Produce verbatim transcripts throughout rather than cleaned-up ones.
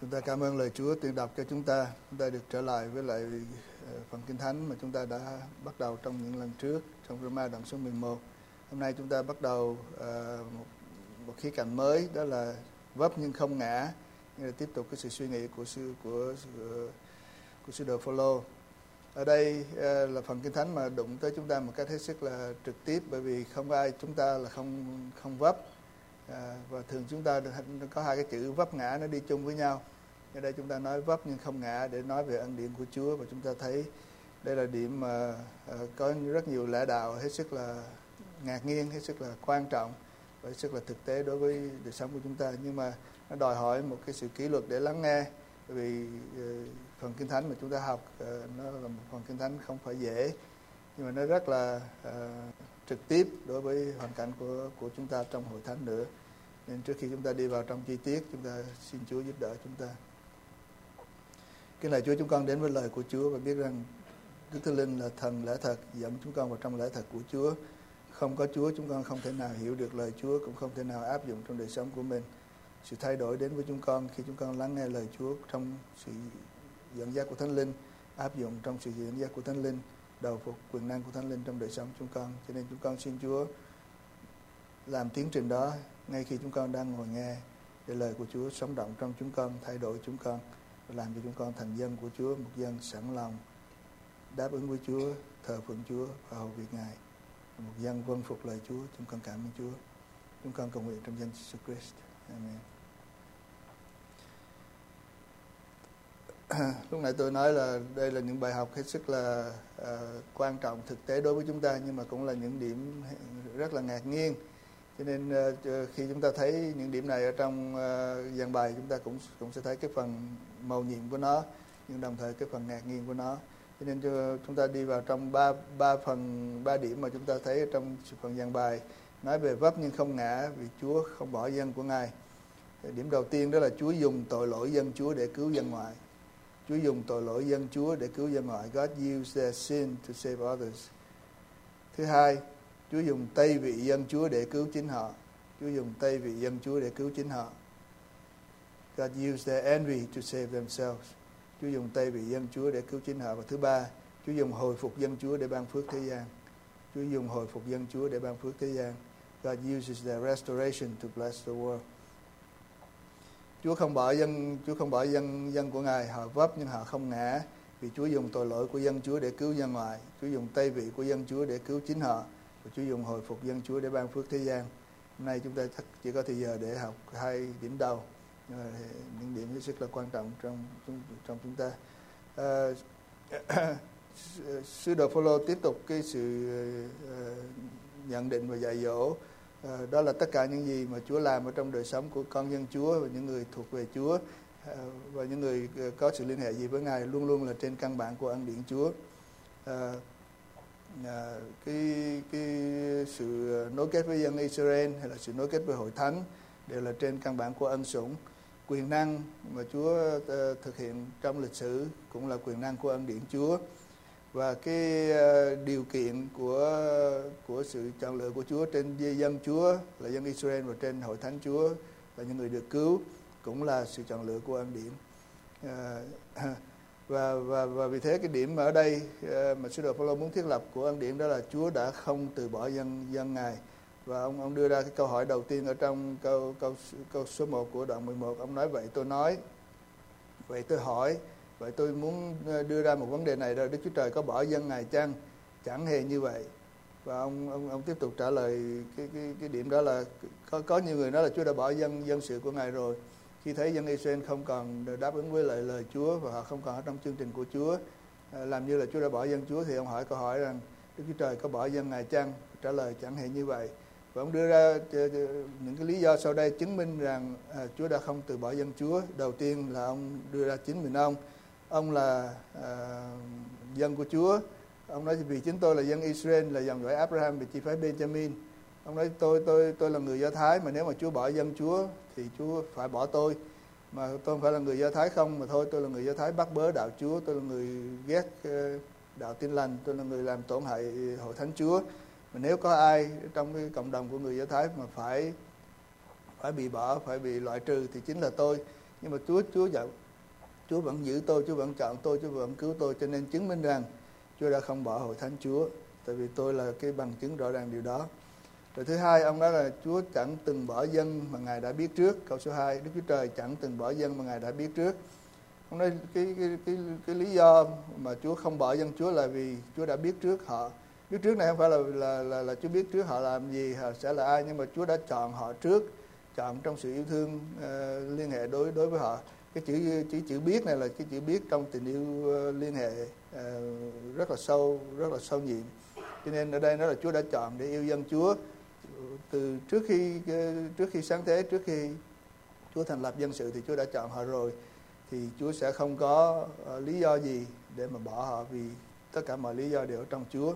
Chúng ta cảm ơn lời Chúa tuyên đọc cho chúng ta. Chúng ta được trở lại với lại phần Kinh Thánh mà chúng ta đã bắt đầu trong những lần trước, trong Roma đoạn số mười một. Hôm nay chúng ta bắt đầu uh, một, một khía cạnh mới, đó là vấp nhưng không ngã. Như là tiếp tục cái sự suy nghĩ của sư của của, của sư đồ Phaolô. Ở đây uh, là phần Kinh Thánh mà đụng tới chúng ta một cách hết sức là trực tiếp, bởi vì không ai chúng ta là không không vấp. À, và thường chúng ta có hai cái chữ vấp ngã nó đi chung với nhau. Ở đây chúng ta nói vấp nhưng không ngã để nói về ân điển của Chúa, và chúng ta thấy đây là điểm mà à, có rất nhiều lẽ đạo hết sức là ngạc nhiên, hết sức là quan trọng và hết sức là thực tế đối với đời sống của chúng ta. Nhưng mà nó đòi hỏi một cái sự kỷ luật để lắng nghe, bởi vì uh, phần Kinh Thánh mà chúng ta học uh, nó là một phần Kinh Thánh không phải dễ, nhưng mà nó rất là uh, trực tiếp đối với hoàn cảnh của của chúng ta trong hội thánh nữa. Nên trước khi chúng ta đi vào trong chi tiết, chúng ta xin Chúa giúp đỡ chúng ta. Kính lạy Chúa, chúng con đến với lời của Chúa và biết rằng Đức Thánh Linh là thần lẽ thật, dẫn chúng con vào trong lẽ thật của Chúa. Không có Chúa, chúng con không thể nào hiểu được lời Chúa, cũng không thể nào áp dụng trong đời sống của mình. Sự thay đổi đến với chúng con khi chúng con lắng nghe lời Chúa trong sự dẫn dắt của Thánh Linh, áp dụng trong sự dẫn dắt của Thánh Linh, đầu phục quyền năng của Thánh Linh trong đời sống chúng con. Cho nên chúng con xin Chúa làm tiến trình đó ngay khi chúng con đang ngồi nghe, để lời của Chúa sống động trong chúng con, thay đổi chúng con, và làm cho chúng con thành dân của Chúa, một dân sẵn lòng đáp ứng với Chúa, thờ phượng Chúa và hầu việc Ngài, một dân vâng phục lời Chúa. Chúng con cảm ơn Chúa. Chúng con cầu nguyện trong danh Jesus Christ. Amen. Lúc nãy tôi nói là đây là những bài học hết sức là uh, quan trọng, thực tế đối với chúng ta, nhưng mà cũng là những điểm rất là ngạc nhiên. Cho nên uh, khi chúng ta thấy những điểm này ở trong uh, dàn bài, chúng ta cũng cũng sẽ thấy cái phần mầu nhiệm của nó, nhưng đồng thời cái phần ngạc nhiên của nó. Cho nên uh, chúng ta đi vào trong ba ba phần ba điểm mà chúng ta thấy ở trong phần dàn bài, nói về vấp nhưng không ngã, vì Chúa không bỏ dân của Ngài. Điểm đầu tiên đó là Chúa dùng tội lỗi dân Chúa để cứu dân ngoại. Chúa dùng tội lỗi dân Chúa để cứu dân ngoại. God used their sin to save others. Thứ hai, Chúa dùng tây vị dân Chúa để cứu chính họ. Chúa dùng tây vị dân Chúa để cứu chính họ. God used their envy to save themselves. Chúa dùng tây vị dân Chúa để cứu chính họ. Và thứ ba, Chúa dùng hồi phục dân Chúa để ban phước thế gian. Chúa dùng hồi phục dân Chúa để ban phước thế gian. God uses their restoration to bless the world. Chúa không bỏ dân, Chúa không bỏ dân dân của Ngài, họ vấp nhưng họ không ngã, vì Chúa dùng tội lỗi của dân Chúa để cứu dân ngoại. Chúa dùng tây vị của dân Chúa để cứu chính họ, và Chúa dùng hồi phục dân Chúa để ban phước thế gian. Hôm nay chúng ta chắc chỉ có thời giờ để học hai điểm đầu, những điểm hết sức là quan trọng trong trong chúng ta. À, Sứ đồ Phaolô tiếp tục cái sự uh, nhận định và dạy dỗ. À, đó là tất cả những gì mà Chúa làm ở trong đời sống của con dân Chúa và những người thuộc về Chúa, à, và những người có sự liên hệ gì với Ngài luôn luôn là trên căn bản của ân điển Chúa. À, à, cái cái sự nối kết với dân Israel hay là sự nối kết với hội thánh đều là trên căn bản của ân sủng. Quyền năng mà Chúa uh, thực hiện trong lịch sử cũng là quyền năng của ân điển Chúa. Và cái uh, điều kiện của của sự chọn lựa của Chúa trên dân Chúa là dân Israel, và trên hội thánh Chúa là những người được cứu cũng là sự chọn lựa của ân điển. Uh, và và và vì thế cái điểm ở đây uh, mà sứ đồ Phaolô muốn thiết lập của ân điển đó là Chúa đã không từ bỏ dân dân Ngài. Và ông ông đưa ra cái câu hỏi đầu tiên ở trong câu câu câu số một của đoạn mười một. Ông nói vậy tôi nói, vậy tôi hỏi, vậy tôi muốn đưa ra một vấn đề này là Đức Chúa Trời có bỏ dân Ngài chăng? Chẳng hề như vậy. Và ông ông ông tiếp tục trả lời cái cái cái điểm đó là có có nhiều người nói là Chúa đã bỏ dân dân sự của Ngài rồi. Khi thấy dân Israel không còn đáp ứng với lời lời Chúa và họ không còn ở trong chương trình của Chúa, làm như là Chúa đã bỏ dân Chúa, thì ông hỏi câu hỏi rằng Đức Chúa Trời có bỏ dân Ngài chăng? Trả lời chẳng hề như vậy. Và ông đưa ra những cái lý do sau đây chứng minh rằng à, Chúa đã không từ bỏ dân Chúa. Đầu tiên là ông đưa ra chính mình ông. Ông là à, dân của Chúa. Ông nói vì chính tôi là dân Israel, là dòng dõi Abraham, vì chi phái Benjamin. Ông nói tôi tôi tôi là người Do Thái, mà nếu mà Chúa bỏ dân Chúa thì Chúa phải bỏ tôi. Mà tôi không phải là người Do Thái không, mà thôi tôi là người Do Thái bắt bớ đạo Chúa, tôi là người ghét uh, đạo Tin Lành, tôi là người làm tổn hại hội thánh Chúa. Mà nếu có ai trong cái cộng đồng của người Do Thái mà phải phải bị bỏ, phải bị loại trừ thì chính là tôi. nhưng mà Chúa Chúa vẫn Chúa vẫn giữ tôi, Chúa vẫn chọn tôi, Chúa vẫn cứu tôi, cho nên chứng minh rằng Chúa đã không bỏ hội thánh Chúa, tại vì tôi là cái bằng chứng rõ ràng điều đó. Rồi thứ hai, ông nói là Chúa chẳng từng bỏ dân mà Ngài đã biết trước. Câu số hai, Đức Chúa Trời chẳng từng bỏ dân mà Ngài đã biết trước. Ông nói cái cái cái cái lý do mà Chúa không bỏ dân Chúa là vì Chúa đã biết trước họ. Biết trước này không phải là là là, là Chúa biết trước họ làm gì, họ sẽ là ai, nhưng mà Chúa đã chọn họ trước, chọn trong sự yêu thương uh, liên hệ đối đối với họ. Cái chữ chữ chữ biết này là cái chữ biết trong tình yêu uh, liên hệ uh, rất là sâu, rất là sâu nhiệm. Cho nên ở đây nó là Chúa đã chọn để yêu dân Chúa từ trước khi trước khi sáng thế, trước khi Chúa thành lập dân sự thì Chúa đã chọn họ rồi, thì Chúa sẽ không có uh, lý do gì để mà bỏ họ, vì tất cả mọi lý do đều ở trong Chúa.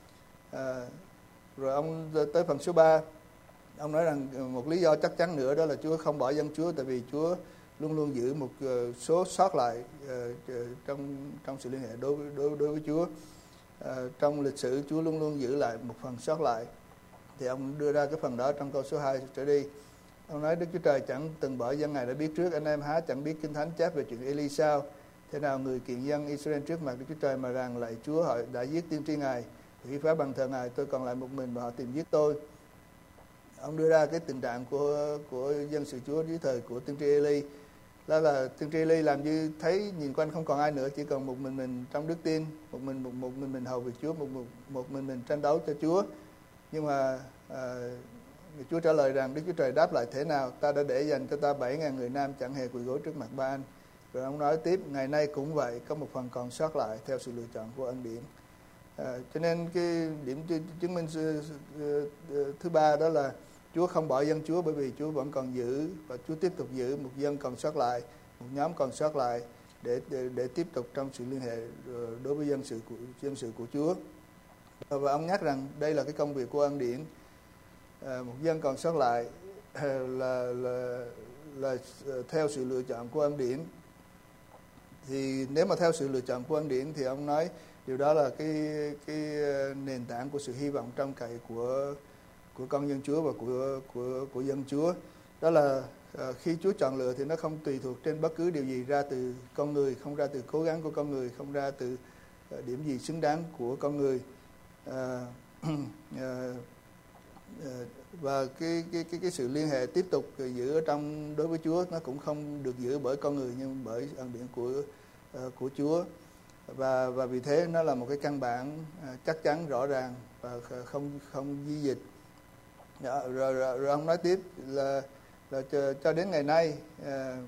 À, rồi ông tới phần số ba, ông nói rằng một lý do chắc chắn nữa đó là Chúa không bỏ dân Chúa, tại vì Chúa luôn luôn giữ một uh, số sót lại uh, trong trong sự liên hệ đối với đối, đối với Chúa. Uh, trong lịch sử Chúa luôn luôn giữ lại một phần sót lại, thì ông đưa ra cái phần đó trong câu số hai trở đi. Ông nói Đức Chúa Trời chẳng từng bỏ dân Ngài đã biết trước. Anh em há chẳng biết Kinh Thánh chép về chuyện Eli sao? Thế nào người kiện dân Israel trước mặt Đức Chúa Trời mà rằng lạy Chúa, họ đã giết tiên tri Ngài, hủy phá bằng thờ Ngài, tôi còn lại một mình và họ tìm giết tôi. Ông đưa ra cái tình trạng của của dân sự Chúa dưới thời của tiên tri Eli, đó là tiên tri Eli làm như thấy nhìn quanh không còn ai nữa, chỉ còn một mình mình trong đức tin, một mình một, một mình mình hầu việc Chúa, một một, một mình mình tranh đấu cho Chúa. Nhưng mà à, Chúa trả lời rằng Đức Chúa Trời đáp lại thế nào? Ta đã để dành cho ta bảy ngàn người nam chẳng hề quỳ gối trước mặt Ba-an. Rồi ông nói tiếp, ngày nay cũng vậy, có một phần còn sót lại theo sự lựa chọn của ân điển. À, cho nên cái điểm chứng minh thứ ba đó là Chúa không bỏ dân Chúa, bởi vì Chúa vẫn còn giữ, và Chúa tiếp tục giữ một dân còn sót lại, một nhóm còn sót lại để để, để tiếp tục trong sự liên hệ đối với dân sự của dân sự của Chúa. Và ông nhắc rằng đây là cái công việc của ân điển. À, một dân còn sót lại là, là là theo sự lựa chọn của ân điển. Thì nếu mà theo sự lựa chọn của ân điển thì ông nói điều đó là cái cái nền tảng của sự hy vọng trong cậy của của con dân Chúa và của của của dân Chúa. Đó là à, khi Chúa chọn lựa thì nó không tùy thuộc trên bất cứ điều gì ra từ con người, không ra từ cố gắng của con người, không ra từ à, điểm gì xứng đáng của con người. À, à, và cái cái cái cái sự liên hệ tiếp tục giữ ở trong đối với Chúa nó cũng không được giữ bởi con người, nhưng bởi ân điển của uh, của Chúa. Và và vì thế nó là một cái căn bản uh, chắc chắn rõ ràng và không không di dịch. Đó, rồi, rồi rồi ông nói tiếp là là cho, cho đến ngày nay, uh,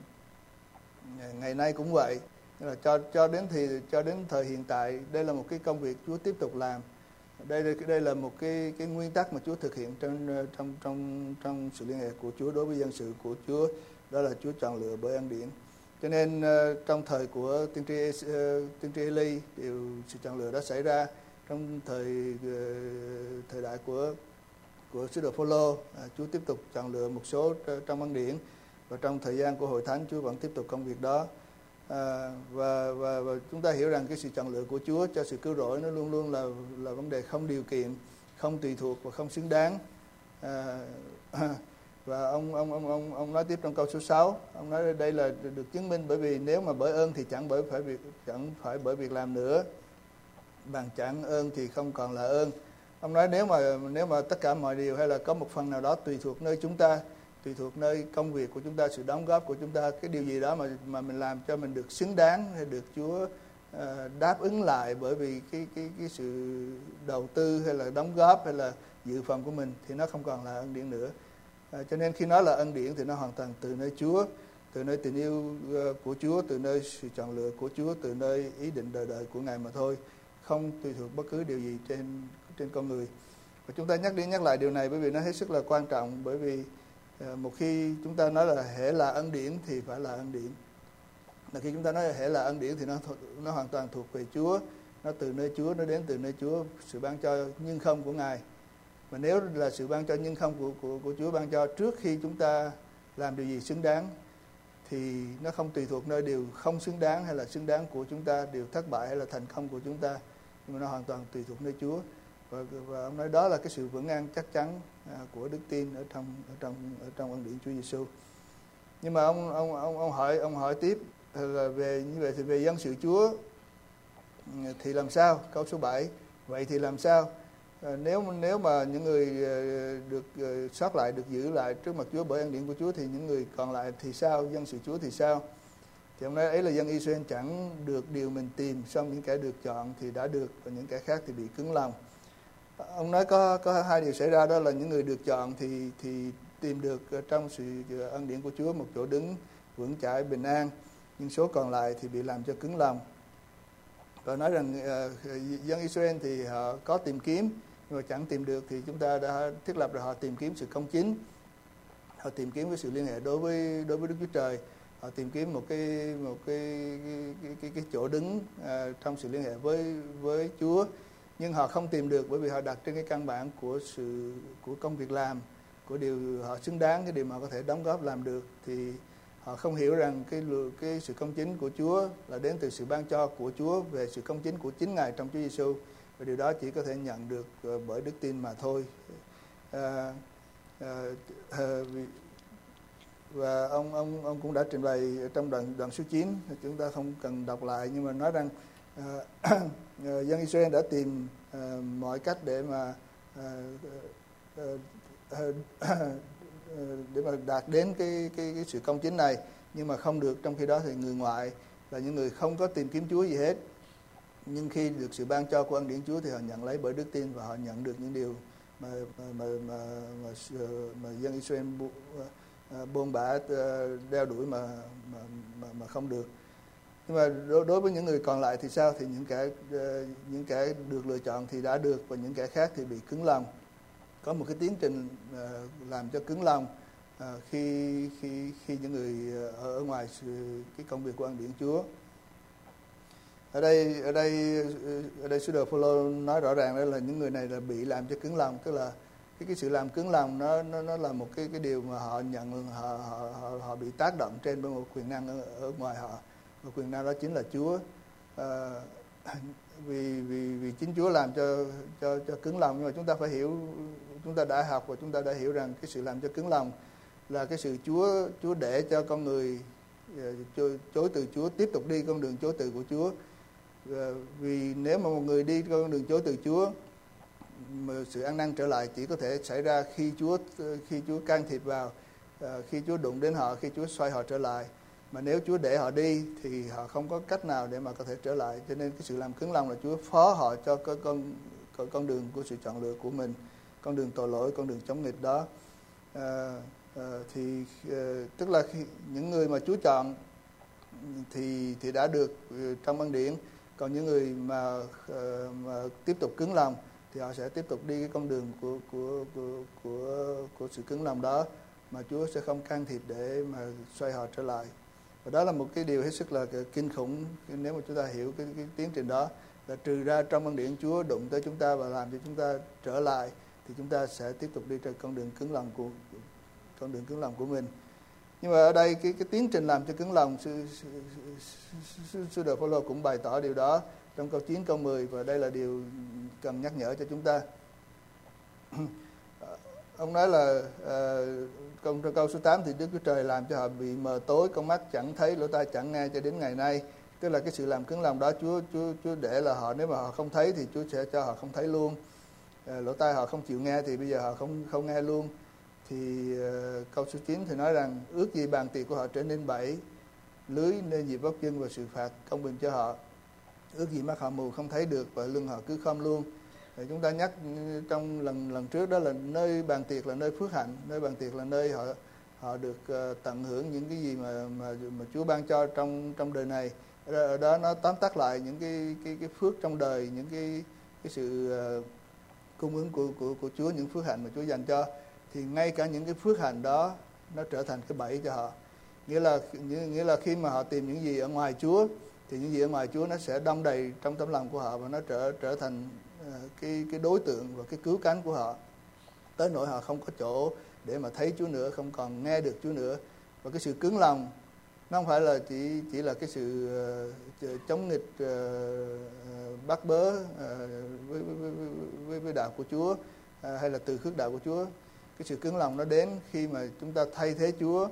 ngày nay cũng vậy, là cho cho đến thì cho đến thời hiện tại, đây là một cái công việc Chúa tiếp tục làm. Đây đây là một cái cái nguyên tắc mà Chúa thực hiện trong trong trong trong sự liên hệ của Chúa đối với dân sự của Chúa, đó là Chúa chọn lựa bởi ân điển. Cho nên uh, trong thời của tiên tri uh, tiên tri Eli, điều sự chọn lựa đã xảy ra. Trong thời uh, thời đại của của sứ đồ Phôlô, uh, Chúa tiếp tục chọn lựa một số trong ân điển, và trong thời gian của hội thánh Chúa vẫn tiếp tục công việc đó. À, và, và và chúng ta hiểu rằng cái sự chọn lựa của Chúa cho sự cứu rỗi nó luôn luôn là là vấn đề không điều kiện, không tùy thuộc và không xứng đáng. À, và ông ông ông ông ông nói tiếp trong câu số sáu, ông nói đây là được chứng minh bởi vì nếu mà bởi ơn thì chẳng bởi phải việc chẳng phải bởi việc làm nữa, bằng chẳng ơn thì không còn là ơn. Ông nói nếu mà nếu mà tất cả mọi điều hay là có một phần nào đó tùy thuộc nơi chúng ta, tùy thuộc nơi công việc của chúng ta, sự đóng góp của chúng ta, cái điều gì đó mà mà mình làm cho mình được xứng đáng hay được Chúa uh, đáp ứng lại bởi vì cái cái cái sự đầu tư hay là đóng góp hay là dự phần của mình, thì nó không còn là ân điển nữa. Uh, cho nên khi nói là ân điển thì nó hoàn toàn từ nơi Chúa, từ nơi tình yêu uh, của Chúa, từ nơi sự chọn lựa của Chúa, từ nơi ý định đời đời của Ngài mà thôi, không tùy thuộc bất cứ điều gì trên trên con người. Và chúng ta nhắc đi nhắc lại điều này bởi vì nó hết sức là quan trọng, bởi vì một khi chúng ta nói là hễ là ân điển thì phải là ân điển. Là khi chúng ta nói là hễ là ân điển thì nó nó hoàn toàn thuộc về Chúa, nó từ nơi Chúa, nó đến từ nơi Chúa, sự ban cho nhưng không của Ngài. Và nếu là sự ban cho nhưng không của của của Chúa ban cho trước khi chúng ta làm điều gì xứng đáng, thì nó không tùy thuộc nơi điều không xứng đáng hay là xứng đáng của chúng ta, điều thất bại hay là thành công của chúng ta, nhưng mà nó hoàn toàn tùy thuộc nơi Chúa. Và, và ông nói đó là cái sự vững an chắc chắn à, của đức tin ở trong ở trong ở trong ân điển Chúa Giêsu. Nhưng mà ông ông ông ông hỏi ông hỏi tiếp là về như vậy thì về dân sự Chúa thì làm sao? Câu số bảy, vậy thì làm sao? À, nếu nếu mà những người được sót lại được giữ lại trước mặt Chúa bởi ân điển của Chúa thì những người còn lại thì sao? Dân sự Chúa thì sao? Thì ông nói ấy là dân Israel chẳng được điều mình tìm, xong những kẻ được chọn thì đã được và những kẻ khác thì bị cứng lòng. Ông nói có có hai điều xảy ra, đó là những người được chọn thì thì tìm được trong sự ân điển của Chúa một chỗ đứng vững chãi bình an, nhưng số còn lại thì bị làm cho cứng lòng. Và nói rằng uh, dân Israel thì họ có tìm kiếm nhưng mà chẳng tìm được, thì chúng ta đã thiết lập là họ tìm kiếm sự công chính, họ tìm kiếm cái sự liên hệ đối với đối với Đức Chúa Trời, họ tìm kiếm một cái một cái cái cái, cái, cái chỗ đứng uh, trong sự liên hệ với với Chúa, nhưng họ không tìm được bởi vì họ đặt trên cái căn bản của sự của công việc làm, của điều họ xứng đáng, cái điều mà họ có thể đóng góp làm được, thì họ không hiểu rằng cái cái sự công chính của Chúa là đến từ sự ban cho của Chúa về sự công chính của chính Ngài trong Chúa Giêsu, và điều đó chỉ có thể nhận được bởi đức tin mà thôi. À, à, à, và ông ông ông cũng đã trình bày trong đoạn đoạn số chín, chúng ta không cần đọc lại, nhưng mà nói rằng à, dân Israel đã tìm à, mọi cách để mà à, à, à, à, để mà đạt đến cái, cái cái sự công chính này, nhưng mà không được. Trong khi đó thì người ngoại là những người không có tìm kiếm Chúa gì hết, nhưng khi được sự ban cho của ân điển Chúa thì họ nhận lấy bởi đức tin và họ nhận được những điều mà mà mà mà, mà, mà dân Israel buôn bã đeo đuổi mà mà mà, mà không được. Nhưng mà đối với những người còn lại thì sao? Thì những kẻ những kẻ được lựa chọn thì đã được, và những kẻ khác thì bị cứng lòng. Có một cái tiến trình làm cho cứng lòng khi khi khi những người ở ngoài cái công việc của ân điển Chúa. Ở đây ở đây ở đây sứ đồ Phaolô nói rõ ràng đó là những người này là bị làm cho cứng lòng, tức là cái cái sự làm cứng lòng nó nó nó là một cái cái điều mà họ nhận họ họ họ, họ bị tác động trên bởi một quyền năng ở, ở ngoài họ, và quyền năng đó chính là Chúa. À, vì vì vì chính Chúa làm cho cho cho cứng lòng, nhưng mà chúng ta phải hiểu, chúng ta đã học và chúng ta đã hiểu rằng cái sự làm cho cứng lòng là cái sự Chúa Chúa để cho con người chối, chối từ Chúa, tiếp tục đi con đường chối từ của Chúa. Vì nếu mà một người đi con đường chối từ Chúa, mà sự ăn năn trở lại chỉ có thể xảy ra khi Chúa khi Chúa can thiệp vào, khi Chúa đụng đến họ, khi Chúa xoay họ trở lại. Mà nếu Chúa để họ đi thì họ không có cách nào để mà có thể trở lại. Cho nên cái sự làm cứng lòng là Chúa phó họ cho cái con con đường của sự chọn lựa của mình, con đường tội lỗi, con đường chống nghịch đó. À, à, thì à, tức là khi, những người mà Chúa chọn thì thì đã được trong ân điển, còn những người mà, mà tiếp tục cứng lòng thì họ sẽ tiếp tục đi cái con đường của của của của của sự cứng lòng đó, mà Chúa sẽ không can thiệp để mà xoay họ trở lại. Và đó là một cái điều hết sức là kinh khủng nếu mà chúng ta hiểu cái, cái tiến trình đó, là trừ ra trong ân điển Chúa đụng tới chúng ta và làm cho chúng ta trở lại, thì chúng ta sẽ tiếp tục đi trên con đường cứng lòng của con đường cứng lòng của mình. Nhưng mà ở đây cái cái tiến trình làm cho cứng lòng, sư sư, sư, sư đồ Phaolô cũng bày tỏ điều đó trong câu chín câu mười, và đây là điều cần nhắc nhở cho chúng ta. Ông nói là uh, trong câu số tám thì Đức Chúa Trời làm cho họ bị mờ tối, con mắt chẳng thấy, lỗ tai chẳng nghe cho đến ngày nay. Tức là cái sự làm cứng lòng đó Chúa Chúa Chúa để là họ, nếu mà họ không thấy thì Chúa sẽ cho họ không thấy luôn. Uh, lỗ tai họ không chịu nghe thì bây giờ họ không không nghe luôn. Thì uh, câu số chín thì nói rằng ước gì bàn tiệc của họ trở nên bẫy, lưới nên dịp bóc chân và sự phạt công bình cho họ. Ước gì mắt họ mù không thấy được và lưng họ cứ khom luôn. Thì chúng ta nhắc trong lần lần trước đó là nơi bàn tiệc là nơi phước hạnh, nơi bàn tiệc là nơi họ họ được uh, tận hưởng những cái gì mà mà mà Chúa ban cho trong trong đời này. Ở đó nó tóm tắt lại những cái cái cái phước trong đời, những cái cái sự uh, cung ứng của của của Chúa, những phước hạnh mà Chúa dành cho, thì ngay cả những cái phước hạnh đó nó trở thành cái bẫy cho họ. Nghĩa là nghĩa là khi mà họ tìm những gì ở ngoài Chúa thì những gì ở ngoài Chúa nó sẽ đong đầy trong tấm lòng của họ, và nó trở trở thành cái cái đối tượng và cái cứu cánh của họ, tới nỗi họ không có chỗ để mà thấy Chúa nữa, không còn nghe được Chúa nữa. Và cái sự cứng lòng nó không phải là chỉ chỉ là cái sự uh, chống nghịch, uh, bắt bớ uh, với, với, với với đạo của Chúa, uh, hay là từ khước đạo của Chúa. Cái sự cứng lòng nó đến khi mà chúng ta thay thế Chúa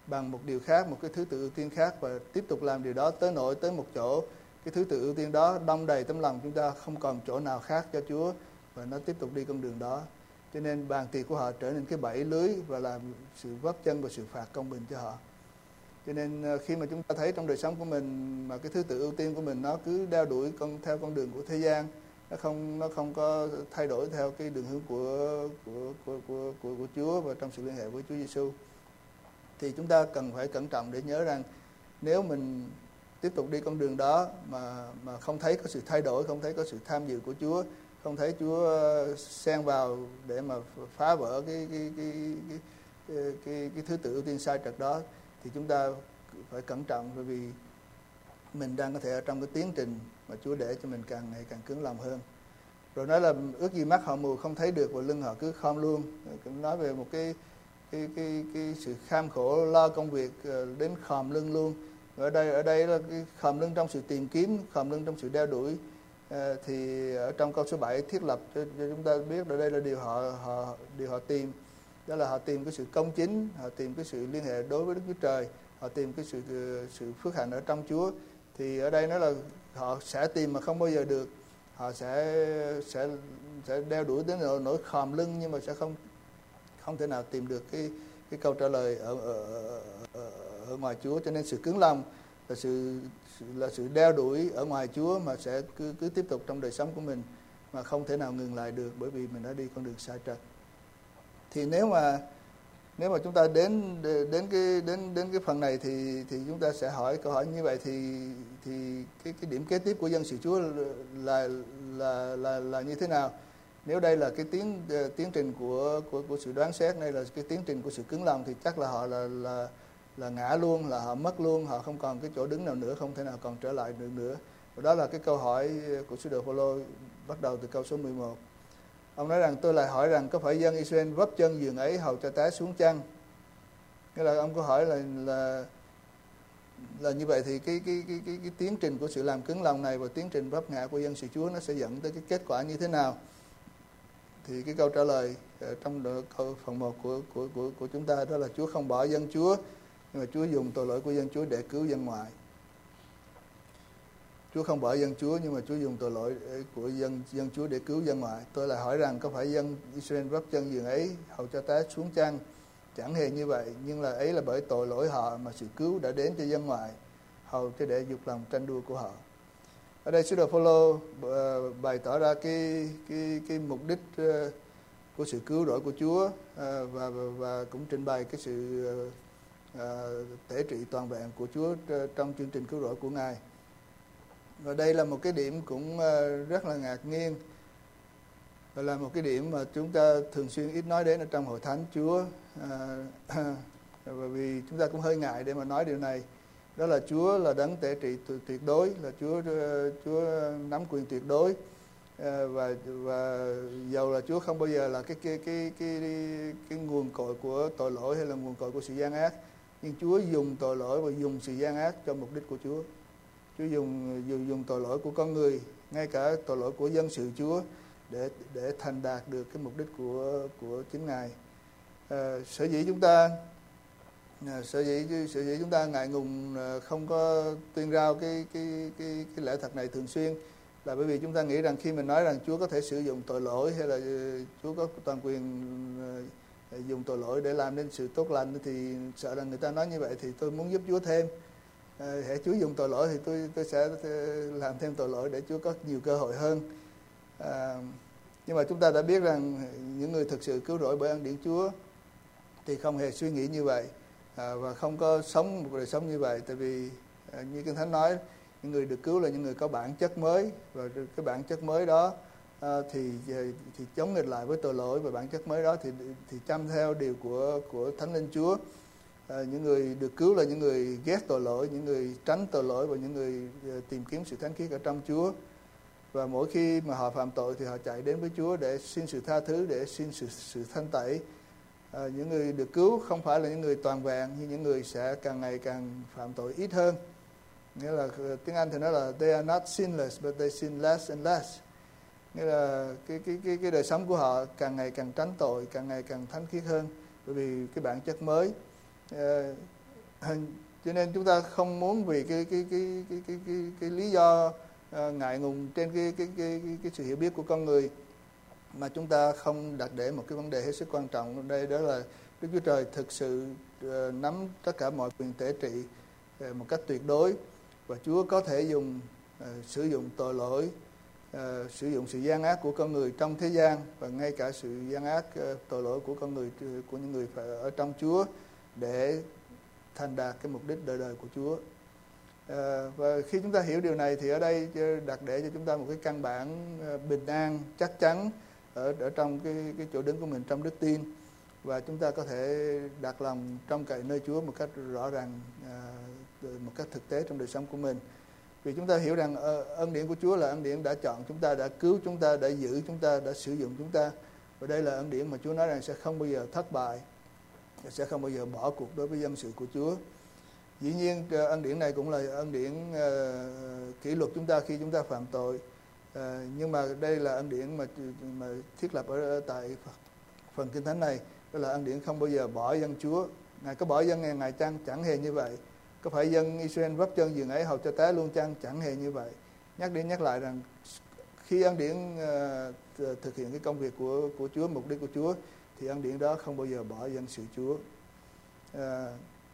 bằng một điều khác, một cái thứ tự ưu tiên khác, và tiếp tục làm điều đó tới nỗi tới một chỗ cái thứ tự ưu tiên đó đong đầy tấm lòng chúng ta, không còn chỗ nào khác cho Chúa, và nó tiếp tục đi con đường đó. Cho nên bàn tiệc của họ trở nên cái bẫy lưới và làm sự vấp chân và sự phạt công bình cho họ. Cho nên khi mà chúng ta thấy trong đời sống của mình mà cái thứ tự ưu tiên của mình nó cứ đeo đuổi con theo con đường của thế gian, nó không nó không có thay đổi theo cái đường hướng của của của của của, của Chúa và trong sự liên hệ với Chúa Giêsu, thì chúng ta cần phải cẩn trọng để nhớ rằng nếu mình tiếp tục đi con đường đó mà mà không thấy có sự thay đổi, không thấy có sự tham dự của Chúa, không thấy Chúa xen vào để mà phá vỡ cái cái cái cái cái, cái, cái thứ tự ưu tiên sai trật đó, thì chúng ta phải cẩn trọng, bởi vì mình đang có thể ở trong cái tiến trình mà Chúa để cho mình càng ngày càng cứng lòng hơn. Rồi nói là ước gì mắt họ mù không thấy được và lưng họ cứ khom luôn. Cũng nói về một cái cái cái cái sự kham khổ lo công việc đến khom lưng luôn. Ở đây ở đây là cái khom lưng trong sự tìm kiếm, khom lưng trong sự đeo đuổi. À, thì ở trong câu số bảy thiết lập cho, cho chúng ta biết ở đây là điều họ họ điều họ tìm, đó là họ tìm cái sự công chính, họ tìm cái sự liên hệ đối với Đức Chúa Trời, họ tìm cái sự sự phước hạnh ở trong Chúa. Thì ở đây nói là họ sẽ tìm mà không bao giờ được, họ sẽ sẽ sẽ đeo đuổi đến nỗi, nỗi khom lưng, nhưng mà sẽ không không thể nào tìm được cái cái câu trả lời ở ở, ở, ở ngoài Chúa. Cho nên sự cứng lòng là sự là sự đeo đuổi ở ngoài Chúa mà sẽ cứ cứ tiếp tục trong đời sống của mình mà không thể nào ngừng lại được, bởi vì mình đã đi con đường sai trật. Thì nếu mà nếu mà chúng ta đến đến cái đến đến cái phần này thì thì chúng ta sẽ hỏi câu hỏi như vậy, thì thì cái cái điểm kế tiếp của dân sự Chúa là là là là như thế nào? Nếu đây là cái tiến tiến trình của của của sự đoán xét, đây là cái tiến trình của sự cứng lòng, thì chắc là họ là là là ngã luôn, là họ mất luôn, họ không còn cái chỗ đứng nào nữa, không thể nào còn trở lại được nữa. Và đó là cái câu hỏi của sứ đồ Phaolô bắt đầu từ câu số mười một. Ông nói rằng tôi lại hỏi rằng có phải dân Israel vấp chân giường ấy hầu cho té xuống chăng? Nghĩa là ông có hỏi là là là như vậy thì cái cái cái cái cái tiến trình của sự làm cứng lòng này và tiến trình vấp ngã của dân sự Chúa nó sẽ dẫn tới cái kết quả như thế nào? Thì cái câu trả lời trong câu phần một của của của của chúng ta đó là Chúa không bỏ dân Chúa, nhưng mà Chúa dùng tội lỗi của dân Chúa để cứu dân ngoại. Chúa không bỏ dân Chúa, nhưng mà Chúa dùng tội lỗi của dân dân Chúa để cứu dân ngoại. Tôi lại hỏi rằng có phải dân Israel vấp chân giường ấy hầu cho té xuống chăng? Chẳng hề như vậy, nhưng là ấy là bởi tội lỗi họ mà sự cứu đã đến cho dân ngoại, hầu cho để dục lòng tranh đua của họ. Ở đây sứ đồ Phaolô uh, bày tỏ ra cái cái cái mục đích uh, của sự cứu rỗi của Chúa, uh, và, và và cũng trình bày cái sự uh, uh, tể trị toàn vẹn của Chúa uh, trong chương trình cứu rỗi của Ngài. Và đây là một cái điểm cũng uh, rất là ngạc nhiên, và là một cái điểm mà chúng ta thường xuyên ít nói đến ở trong hội thánh Chúa, uh, bởi vì chúng ta cũng hơi ngại để mà nói điều này. Đó là Chúa là đấng tể trị tuyệt đối, là Chúa Chúa nắm quyền tuyệt đối, và và dầu là Chúa không bao giờ là cái cái cái cái cái nguồn cội của tội lỗi hay là nguồn cội của sự gian ác, nhưng Chúa dùng tội lỗi và dùng sự gian ác cho mục đích của Chúa. Chúa dùng dùng dùng tội lỗi của con người, ngay cả tội lỗi của dân sự Chúa, để để thành đạt được cái mục đích của của chính Ngài. À, sở dĩ chúng ta À, sở dĩ sở dĩ chúng ta ngại ngùng không có tuyên rao cái cái cái cái lẽ thật này thường xuyên là bởi vì chúng ta nghĩ rằng khi mình nói rằng Chúa có thể sử dụng tội lỗi hay là Chúa có toàn quyền dùng tội lỗi để làm nên sự tốt lành, thì sợ rằng người ta nói như vậy thì tôi muốn giúp Chúa thêm. À, hễ Chúa dùng tội lỗi thì tôi tôi sẽ làm thêm tội lỗi để Chúa có nhiều cơ hội hơn. À, nhưng mà chúng ta đã biết rằng những người thực sự cứu rỗi bởi ân điển Chúa thì không hề suy nghĩ như vậy. À, và không có sống một đời sống như vậy, tại vì à, như Kinh Thánh nói, những người được cứu là những người có bản chất mới, và cái bản chất mới đó à, thì thì chống nghịch lại với tội lỗi, và bản chất mới đó thì thì chăm theo điều của của Thánh Linh Chúa. À, những người được cứu là những người ghét tội lỗi, những người tránh tội lỗi, và những người tìm kiếm sự thánh khiết ở trong Chúa. Và mỗi khi mà họ phạm tội thì họ chạy đến với Chúa để xin sự tha thứ, để xin sự sự thanh tẩy. À, những người được cứu không phải là những người toàn vẹn, nhưng những người sẽ càng ngày càng phạm tội ít hơn. Nghĩa là tiếng Anh thì nói là they are not sinless but they sin less and less. Nghĩa là cái cái cái cái đời sống của họ càng ngày càng tránh tội, càng ngày càng thánh khiết hơn, bởi vì cái bản chất mới. À, cho nên chúng ta không muốn vì cái cái cái cái cái cái, cái lý do uh, ngại ngùng trên cái cái, cái cái cái sự hiểu biết của con người mà chúng ta không đặt để một cái vấn đề hết sức quan trọng ở đây, đó là Đức Chúa Trời thực sự uh, nắm tất cả mọi quyền tể trị uh, một cách tuyệt đối, và Chúa có thể dùng uh, sử dụng tội lỗi, uh, sử dụng sự gian ác của con người trong thế gian, và ngay cả sự gian ác uh, tội lỗi của con người, của những người phải ở trong Chúa, để thành đạt cái mục đích đời đời của Chúa. À, và khi chúng ta hiểu điều này thì ở đây đặt để cho chúng ta một cái căn bản bình an chắc chắn ở ở trong cái cái chỗ đứng của mình trong đức tin, và chúng ta có thể đặt lòng trông cậy nơi Chúa một cách rõ ràng, à, một cách thực tế trong đời sống của mình. Vì chúng ta hiểu rằng ân điển của Chúa là ân điển đã chọn chúng ta, đã cứu chúng ta, đã giữ chúng ta, đã sử dụng chúng ta, và đây là ân điển mà Chúa nói rằng sẽ không bao giờ thất bại, sẽ không bao giờ bỏ cuộc đối với dân sự của Chúa. Dĩ nhiên ân điển này cũng là ân điển uh, kỷ luật chúng ta khi chúng ta phạm tội, uh, nhưng mà đây là ân điển mà, mà thiết lập ở, ở tại phần Kinh Thánh này, đó là ân điển không bao giờ bỏ dân Chúa. Ngài có bỏ dân Ngài, Ngài chăng? Chẳng hề như vậy. Có phải dân Israel vấp chân giường ấy hầu cho té luôn chăng? Chẳng hề như vậy. Nhắc đi nhắc lại rằng khi ân điển uh, thực hiện cái công việc của của Chúa, mục đích của Chúa, thì ân điển đó không bao giờ bỏ dân sự Chúa. À,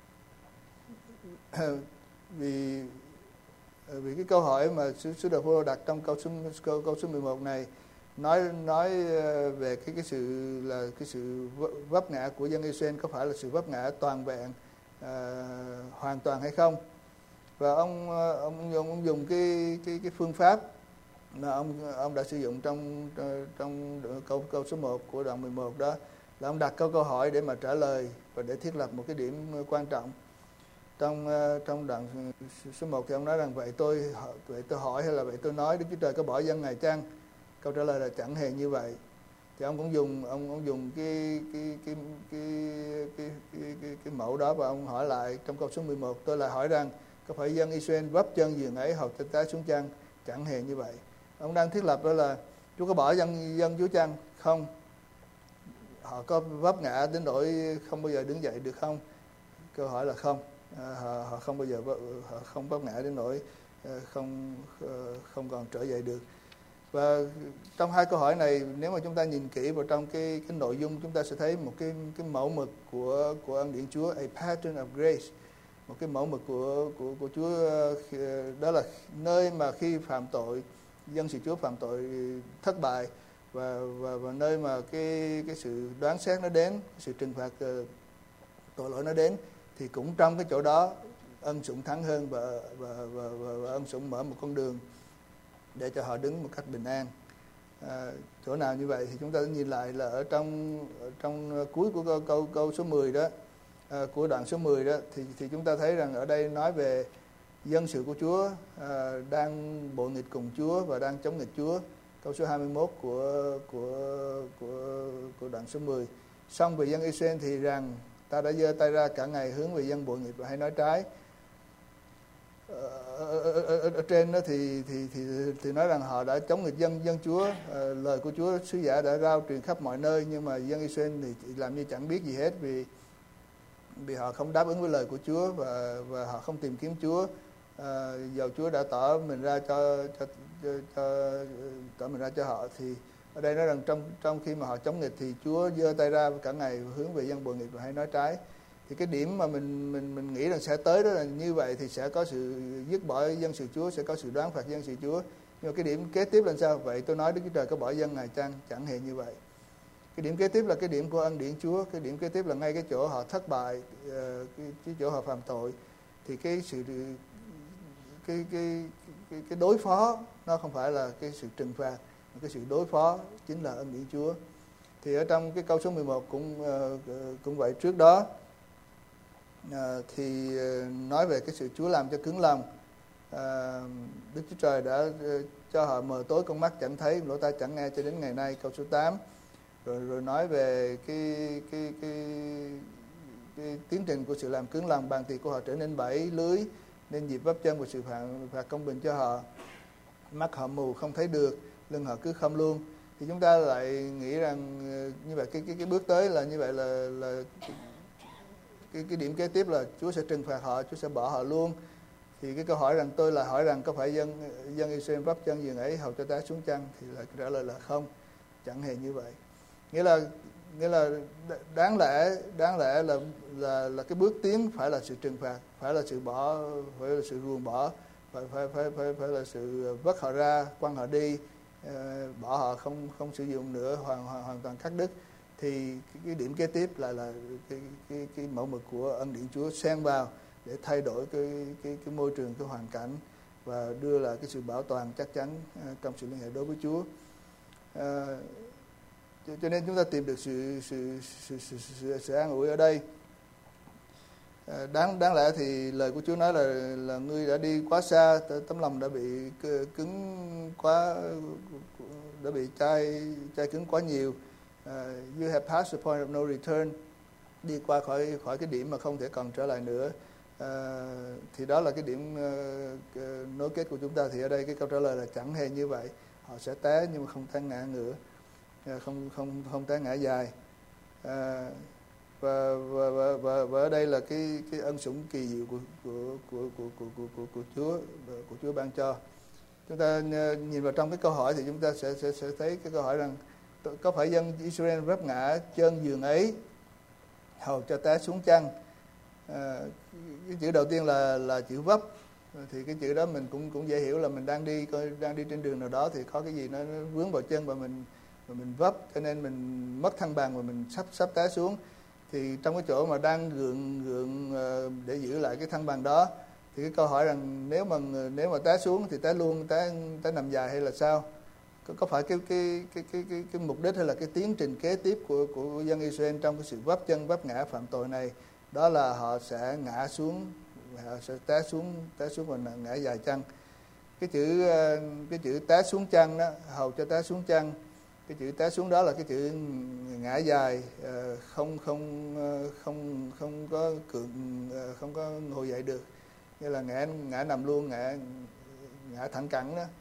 vì vì cái câu hỏi mà sứ sứ đồ Phaolô đặt trong câu số câu, câu số mười một này nói nói về cái cái sự là cái sự vấp ngã của dân Israel có phải là sự vấp ngã toàn vẹn, à, hoàn toàn hay không? Và ông ông dùng ông dùng cái cái cái phương pháp mà ông ông đã sử dụng trong trong câu câu số một của đoạn mười một đó, là ông đặt câu câu hỏi để mà trả lời và để thiết lập một cái điểm quan trọng. Trong trong đoạn số một thì ông nói rằng vậy tôi vậy tôi hỏi hay là vậy tôi nói Đức Chúa Trời có bỏ dân Ngài chăng? Câu trả lời là chẳng hề như vậy. Thì ông cũng dùng ông ông dùng cái cái cái cái cái cái, cái, cái mẫu đó, và ông hỏi lại trong câu số mười một, tôi lại hỏi rằng có phải dân Israel vấp chân giường ấy hầu cho té xuống chăng? Chẳng hề như vậy. Ông đang thiết lập đó là Chúa có bỏ dân dân Chúa chăng? Không. Họ có vấp ngã đến nỗi không bao giờ đứng dậy được không? Câu hỏi là không. À, họ, họ không bao giờ họ không vấp ngã đến nỗi không không còn trở dậy được. Và trong hai câu hỏi này, nếu mà chúng ta nhìn kỹ vào trong cái cái nội dung, chúng ta sẽ thấy một cái cái mẫu mực của của ân điển Chúa, a pattern of grace, một cái mẫu mực của của của Chúa. Đó là nơi mà khi phạm tội, dân sự Chúa phạm tội thất bại, và và và nơi mà cái cái sự đoán xét nó đến, sự trừng phạt tội lỗi nó đến, thì cũng trong cái chỗ đó ân sủng thắng hơn, và và và, và, và ân sủng mở một con đường để cho họ đứng một cách bình an. À, chỗ nào như vậy thì chúng ta nhìn lại là ở trong ở trong cuối của câu câu, câu số mười đó, à, của đoạn số mười đó, thì thì chúng ta thấy rằng ở đây nói về dân sự của Chúa à, đang bội nghịch cùng Chúa và đang chống nghịch Chúa. Câu số hai mươi mốt của của của của đoạn số mười. Xong về dân Israel thì rằng ta đã giơ tay ra cả ngày hướng về dân bội nghịch và hay nói trái. Ở, ở, ở, ở, ở trên đó thì thì thì thì nói rằng họ đã chống nghịch dân dân Chúa, à, lời của Chúa sứ giả đã rao truyền khắp mọi nơi, nhưng mà dân Israel thì làm như chẳng biết gì hết, vì vì họ không đáp ứng với lời của Chúa, và và họ không tìm kiếm Chúa. À, dầu Chúa đã tỏ mình ra cho cho, cho, cho tỏ mình ra cho họ, thì ở đây nói rằng trong trong khi mà họ chống nghịch thì Chúa giơ tay ra cả ngày hướng về dân bội nghịch và hay nói trái. Thì cái điểm mà mình mình mình nghĩ rằng sẽ tới đó là như vậy, thì sẽ có sự dứt bỏ dân sự Chúa, sẽ có sự đoán phạt dân sự Chúa. Nhưng mà cái điểm kế tiếp là sao? Vậy tôi nói Đức Chúa Trời có bỏ dân Ngài chăng? Chẳng hề như vậy. Cái điểm kế tiếp là cái điểm của ân điển Chúa. Cái điểm kế tiếp là ngay cái chỗ họ thất bại, cái, cái chỗ họ phạm tội, thì cái sự cái cái cái, cái đối phó nó không phải là cái sự trừng phạt, mà cái sự đối phó chính là ân điển Chúa. Thì ở trong cái câu số mười một cũng cũng vậy. Trước đó à, thì nói về cái sự Chúa làm cho cứng lòng. à, Đức Chúa Trời đã cho họ mờ tối con mắt chẳng thấy, lỗ tai chẳng nghe cho đến ngày nay. Câu số tám. Rồi rồi nói về cái cái cái cái tiến trình của sự làm cứng lòng, bàn tiệc của họ trở nên bẫy lưới, nên dịp vấp chân của sự phạt, phạt công bình cho họ. Mắt họ mù không thấy được, lưng họ cứ khom luôn. Thì chúng ta lại nghĩ rằng như vậy cái cái cái bước tới là như vậy là là cái cái điểm kế tiếp là Chúa sẽ trừng phạt họ, Chúa sẽ bỏ họ luôn. Thì cái câu hỏi rằng tôi là hỏi rằng có phải dân dân Israel vấp chân giường ấy hầu cho té xuống chăng, thì là trả lời là không, chẳng hề như vậy. Nghĩa là nghĩa là đáng lẽ đáng lẽ là là là cái bước tiến phải là sự trừng phạt, phải là sự bỏ, phải là sự ruồng bỏ, phải phải phải phải phải là sự vất họ ra, quăng họ đi, uh, bỏ họ không không sử dụng nữa, hoàn hoàn hoàn toàn cắt đứt. Thì cái, cái điểm kế tiếp là là cái cái cái mẫu mực của ân điển Chúa xen vào để thay đổi cái cái cái môi trường, cái hoàn cảnh và đưa lại cái sự bảo toàn chắc chắn uh, trong sự liên hệ đối với Chúa. Uh, cho, cho nên chúng ta tìm được sự sự sự sự, sự, sự an ủi ở đây. Uh, đáng đáng lẽ thì lời của Chúa nói là là ngươi đã đi quá xa, tấm lòng đã bị cứng quá, đã bị chai chai cứng quá nhiều. Uh, you have passed the point of no return, đi qua khỏi khỏi cái điểm mà không thể còn trở lại nữa. Uh, thì đó là cái điểm uh, nối kết của chúng ta. Thì ở đây cái câu trả lời là chẳng hề như vậy. Họ sẽ té nhưng mà không té ngã ngửa, uh, không không không té ngã dài. Uh, và, và, và, và, và ở đây là cái cái ân sủng kỳ diệu của của của của của của, của, của Chúa của Chúa ban cho. Chúng ta nhìn vào trong cái câu hỏi thì chúng ta sẽ sẽ sẽ thấy cái câu hỏi rằng có phải dân Israel vấp ngã chân giường ấy hầu cho té xuống chăng? À, cái chữ đầu tiên là là chữ vấp, thì cái chữ đó mình cũng cũng dễ hiểu là mình đang đi coi đang đi trên đường nào đó thì có cái gì nó, nó vướng vào chân và mình và mình vấp, cho nên mình mất thăng bằng và mình sắp sắp té xuống. Thì trong cái chỗ mà đang gượng gượng để giữ lại cái thăng bằng đó, thì cái câu hỏi rằng nếu mà nếu mà té xuống thì té luôn, té té nằm dài hay là sao? Có, có phải cái cái cái cái cái cái mục đích hay là cái tiến trình kế tiếp của của dân Israel trong cái sự vấp chân vấp ngã phạm tội này, đó là họ sẽ ngã xuống, họ sẽ té xuống té xuống và ngã dài chân. Cái chữ cái chữ té xuống chân đó, hầu cho té xuống chân, cái chữ té xuống đó là cái chữ ngã dài, không không không không có cường, không có ngồi dậy được, như là ngã ngã nằm luôn, ngã ngã thẳng cẳng đó.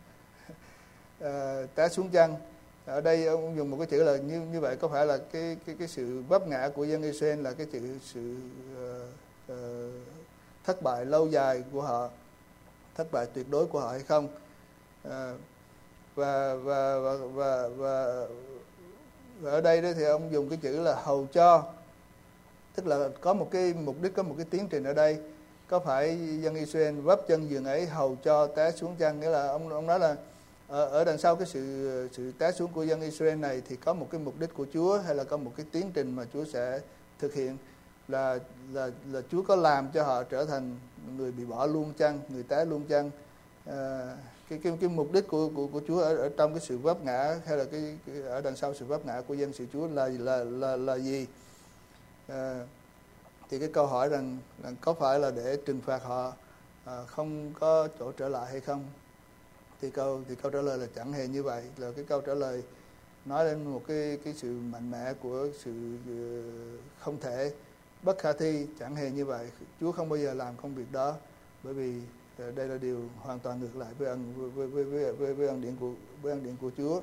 À, té xuống chân. Ở đây ông dùng một cái chữ là như như vậy, có phải là cái cái cái sự vấp ngã của dân Israel là cái chữ sự uh, uh, thất bại lâu dài của họ, thất bại tuyệt đối của họ hay không? Uh, và, và và và và và ở đây đó thì ông dùng cái chữ là hầu cho, tức là có một cái mục đích, có một cái tiến trình ở đây. Có phải dân Israel vấp chân giường ấy hầu cho té xuống chân, nghĩa là ông ông nói là ở, ở đằng sau cái sự sự té xuống của dân Israel này thì có một cái mục đích của Chúa, hay là có một cái tiến trình mà Chúa sẽ thực hiện, là là là Chúa có làm cho họ trở thành người bị bỏ luôn chân, người té luôn chân. À, cái cái cái mục đích của của của Chúa ở, ở trong cái sự vấp ngã, hay là cái, cái ở đằng sau sự vấp ngã của dân sự Chúa là là là là gì? À, thì cái câu hỏi rằng, rằng có phải là để trừng phạt họ à, không có chỗ trở lại hay không? Thì câu thì câu trả lời là chẳng hề như vậy, là cái câu trả lời nói lên một cái cái sự mạnh mẽ của sự không thể, bất khả thi. Chẳng hề như vậy, Chúa không bao giờ làm công việc đó, bởi vì đây là điều hoàn toàn ngược lại với ân với với với với, với ân điển của với ân điển của Chúa.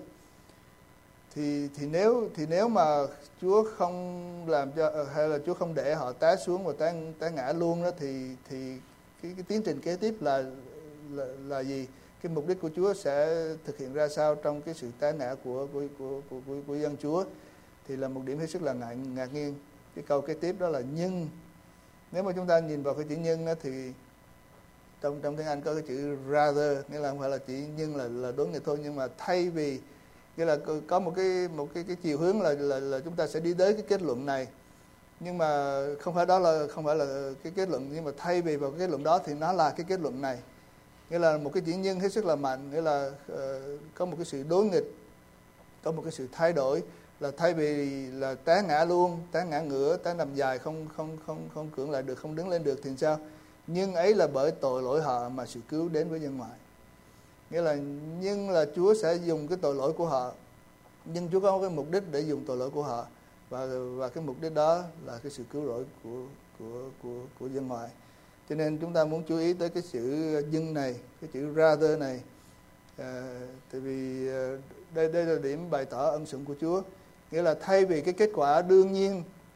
Thì thì nếu thì nếu mà Chúa không làm cho, hay là Chúa không để họ té xuống và té té ngã luôn đó, thì thì cái, cái tiến trình kế tiếp là là là gì? Cái mục đích của Chúa sẽ thực hiện ra sao trong cái sự té ngã của của của của, của, của dân Chúa? Thì là một điểm hết sức là ngạc, ngạc nhiên. Cái câu kế tiếp đó là nhưng. Nếu mà chúng ta nhìn vào cái chữ nhưng đó, thì trong trong tiếng Anh có cái chữ rather, nghĩa là không phải là chỉ nhưng là là đối nghịch thôi, nhưng mà thay vì, nghĩa là có một cái một cái cái chiều hướng là là là chúng ta sẽ đi tới cái kết luận này, nhưng mà không phải đó là không phải là cái kết luận, nhưng mà thay vì vào cái kết luận đó thì nó là cái kết luận này. Nghĩa là một cái chữ nhưng hết sức là mạnh, nghĩa là uh, có một cái sự đối nghịch, có một cái sự thay đổi, là thay vì là té ngã luôn, té ngã ngửa, té nằm dài, không không không không cưỡng lại được, không đứng lên được, thì sao? Nhưng ấy là bởi tội lỗi họ mà sự cứu đến với dân ngoại. Nghĩa là nhưng là Chúa sẽ dùng cái tội lỗi của họ, nhưng Chúa có một cái mục đích để dùng tội lỗi của họ, và và cái mục đích đó là cái sự cứu rỗi của của của của dân ngoại. Cho nên chúng ta muốn chú ý tới cái chữ nhưng này, cái chữ rather này, à, tại vì đây đây là điểm bày tỏ ân sủng của Chúa. Nghĩa là thay vì cái kết quả đương nhiên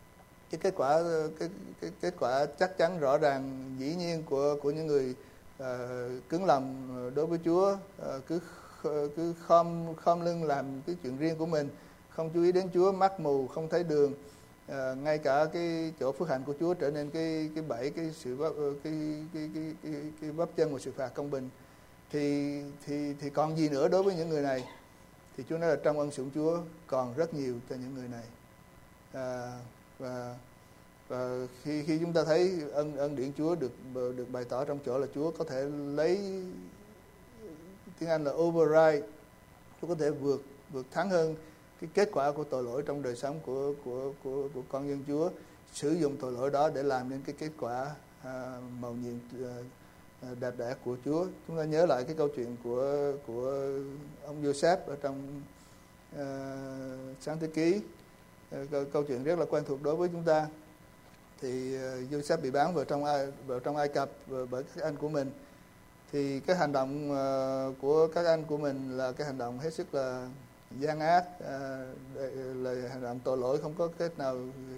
cái kết quả cái, cái kết quả chắc chắn rõ ràng dĩ nhiên của của những người uh, cứng lòng đối với Chúa, uh, cứ cứ khom khom lưng làm cái chuyện riêng của mình, không chú ý đến Chúa, mắt mù không thấy đường. À, ngay cả cái chỗ phước hạnh của Chúa trở nên cái cái bẫy cái sự cái cái cái cái, cái bắp chân của sự phạt công bình, thì thì thì còn gì nữa đối với những người này? Thì Chúa nói là trong ân sủng Chúa còn rất nhiều cho những người này. À, và và khi khi chúng ta thấy ân ân điển Chúa được được bày tỏ trong chỗ là Chúa có thể lấy, tiếng Anh là override, Chúa có thể vượt vượt thắng hơn cái kết quả của tội lỗi trong đời sống của của của của con dân Chúa, sử dụng tội lỗi đó để làm nên cái kết quả à, mầu nhiệm à, đẹp đẽ của Chúa. Chúng ta nhớ lại cái câu chuyện của của ông Joseph ở trong à, Sáng Thế Ký, à, câu, câu chuyện rất là quen thuộc đối với chúng ta. Thì à, Joseph bị bán vào trong Ai vào trong Ai Cập bởi các anh của mình. Thì cái hành động uh, của các anh của mình là cái hành động hết sức là gian ác, uh, là hành động tội lỗi, không có cách nào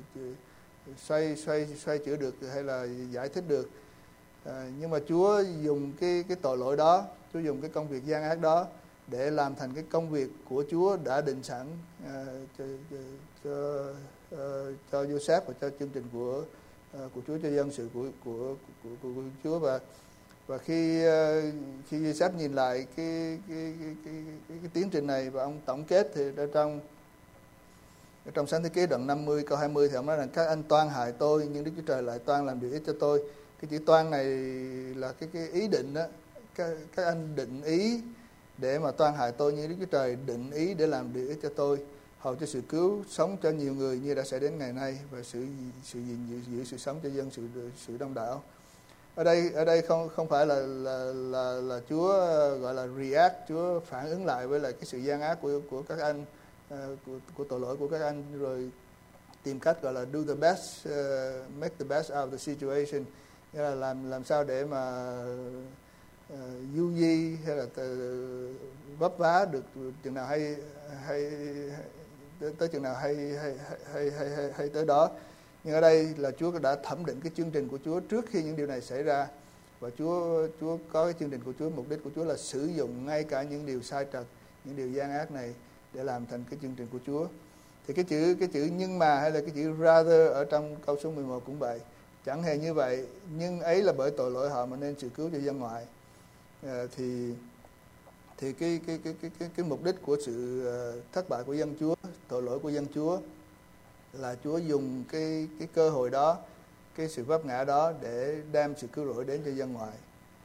xoay xoay xoay chữa được hay là giải thích được. Uh, nhưng mà Chúa dùng cái cái tội lỗi đó, Chúa dùng cái công việc gian ác đó để làm thành cái công việc của Chúa đã định sẵn uh, cho cho uh, cho Joseph và cho chương trình của uh, của Chúa, cho dân sự của của của, của, của Chúa. Và Và khi khi Joseph nhìn lại cái cái, cái cái cái cái tiến trình này và ông tổng kết thì ở trong ở trong Sáng Thế Ký đoạn năm mươi câu hai mươi thì ông nói rằng các anh toan hại tôi nhưng Đức Chúa Trời lại toan làm điều ích cho tôi. Cái chữ toan này là cái cái ý định đó, các, các anh định ý để mà toan hại tôi nhưng Đức Chúa Trời định ý để làm điều ích cho tôi, hầu cho sự cứu sống cho nhiều người như đã xảy đến ngày nay, và sự sự gìn giữ, giữ sự sống cho dân sự sự đông đảo. Ở đây ở đây không không phải là là là là Chúa gọi là react, Chúa phản ứng lại với lại cái sự gian ác của của các anh, uh, của của tội lỗi của các anh, rồi tìm cách gọi là do the best, uh, make the best out of the situation, nghĩa là làm làm sao để mà uh, du di hay là vấp vá được chừng nào hay hay, hay tới, tới chừng nào hay hay hay hay hay, hay tới đó. Nhưng ở đây là Chúa đã thẩm định cái chương trình của Chúa trước khi những điều này xảy ra, và Chúa Chúa có cái chương trình của Chúa, mục đích của Chúa là sử dụng ngay cả những điều sai trật, những điều gian ác này để làm thành cái chương trình của Chúa. Thì cái chữ cái chữ nhưng mà hay là cái chữ rather ở trong câu số mười một cũng vậy, chẳng hề như vậy, nhưng ấy là bởi tội lỗi họ mà nên sự cứu cho dân ngoại. À, thì thì cái cái cái cái cái cái mục đích của sự thất bại của dân Chúa, tội lỗi của dân Chúa, là Chúa dùng cái cái cơ hội đó, cái sự vấp ngã đó để đem sự cứu rỗi đến cho dân ngoại.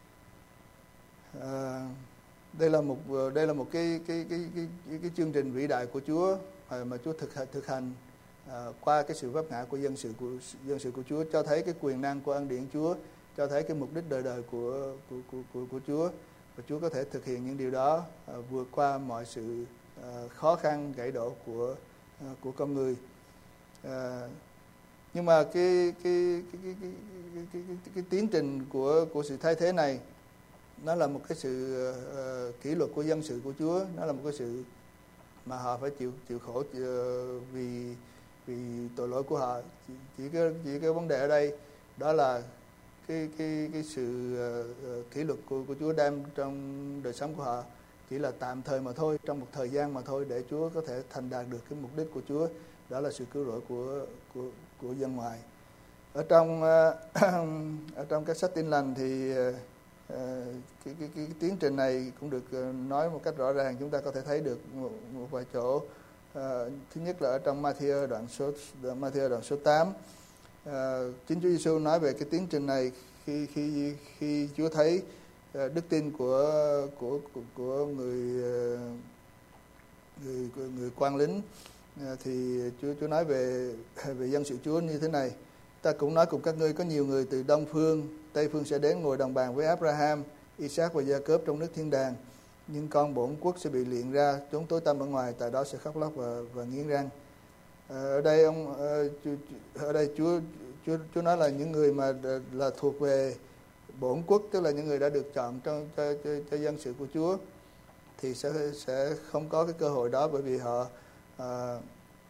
À, đây là một đây là một cái cái cái cái cái, cái chương trình vĩ đại của Chúa mà Chúa thực thực hành à, qua cái sự vấp ngã của dân sự của dân sự của Chúa, cho thấy cái quyền năng của ân điển Chúa, cho thấy cái mục đích đời đời của của của của, của Chúa, và Chúa có thể thực hiện những điều đó à, vượt qua mọi sự à, khó khăn gãy đổ của à, của con người. À, nhưng mà cái cái cái cái cái, cái, cái, cái, cái tiến trình của của sự thay thế này, nó là một cái sự uh, kỷ luật của dân sự của Chúa, nó là một cái sự mà họ phải chịu chịu khổ uh, vì vì tội lỗi của họ. Chỉ, chỉ cái chỉ cái vấn đề ở đây đó là cái cái cái sự uh, kỷ luật của của Chúa đem trong đời sống của họ chỉ là tạm thời mà thôi, trong một thời gian mà thôi, để Chúa có thể thành đạt được cái mục đích của Chúa, đó là sự cứu rỗi của của của dân ngoại. Ở trong ở trong các sách Tin Lành thì uh, cái, cái, cái tiến trình này cũng được nói một cách rõ ràng, chúng ta có thể thấy được một, một vài chỗ. Uh, thứ nhất là ở trong Ma-thi-ơ đoạn số Ma-thi-ơ đoạn số tám, uh, chính Chúa Giêsu nói về cái tiến trình này khi khi khi Chúa thấy uh, đức tin của của của, của người, uh, người người quan lính. Thì Chúa Chúa nói về về dân sự Chúa như thế này: ta cũng nói cùng các ngươi, có nhiều người từ đông phương, tây phương sẽ đến ngồi đồng bàn với Abraham, Isaac và Gia-cốp trong nước thiên đàng, nhưng con bổn quốc sẽ bị liệng ra chốn tối tăm ở ngoài, tại đó sẽ khóc lóc và và nghiến răng. Ở đây ông ở đây Chúa Chúa Chúa nói là những người mà là thuộc về bổn quốc, tức là những người đã được chọn trong cho, cho, cho dân sự của Chúa, thì sẽ sẽ không có cái cơ hội đó, bởi vì họ À,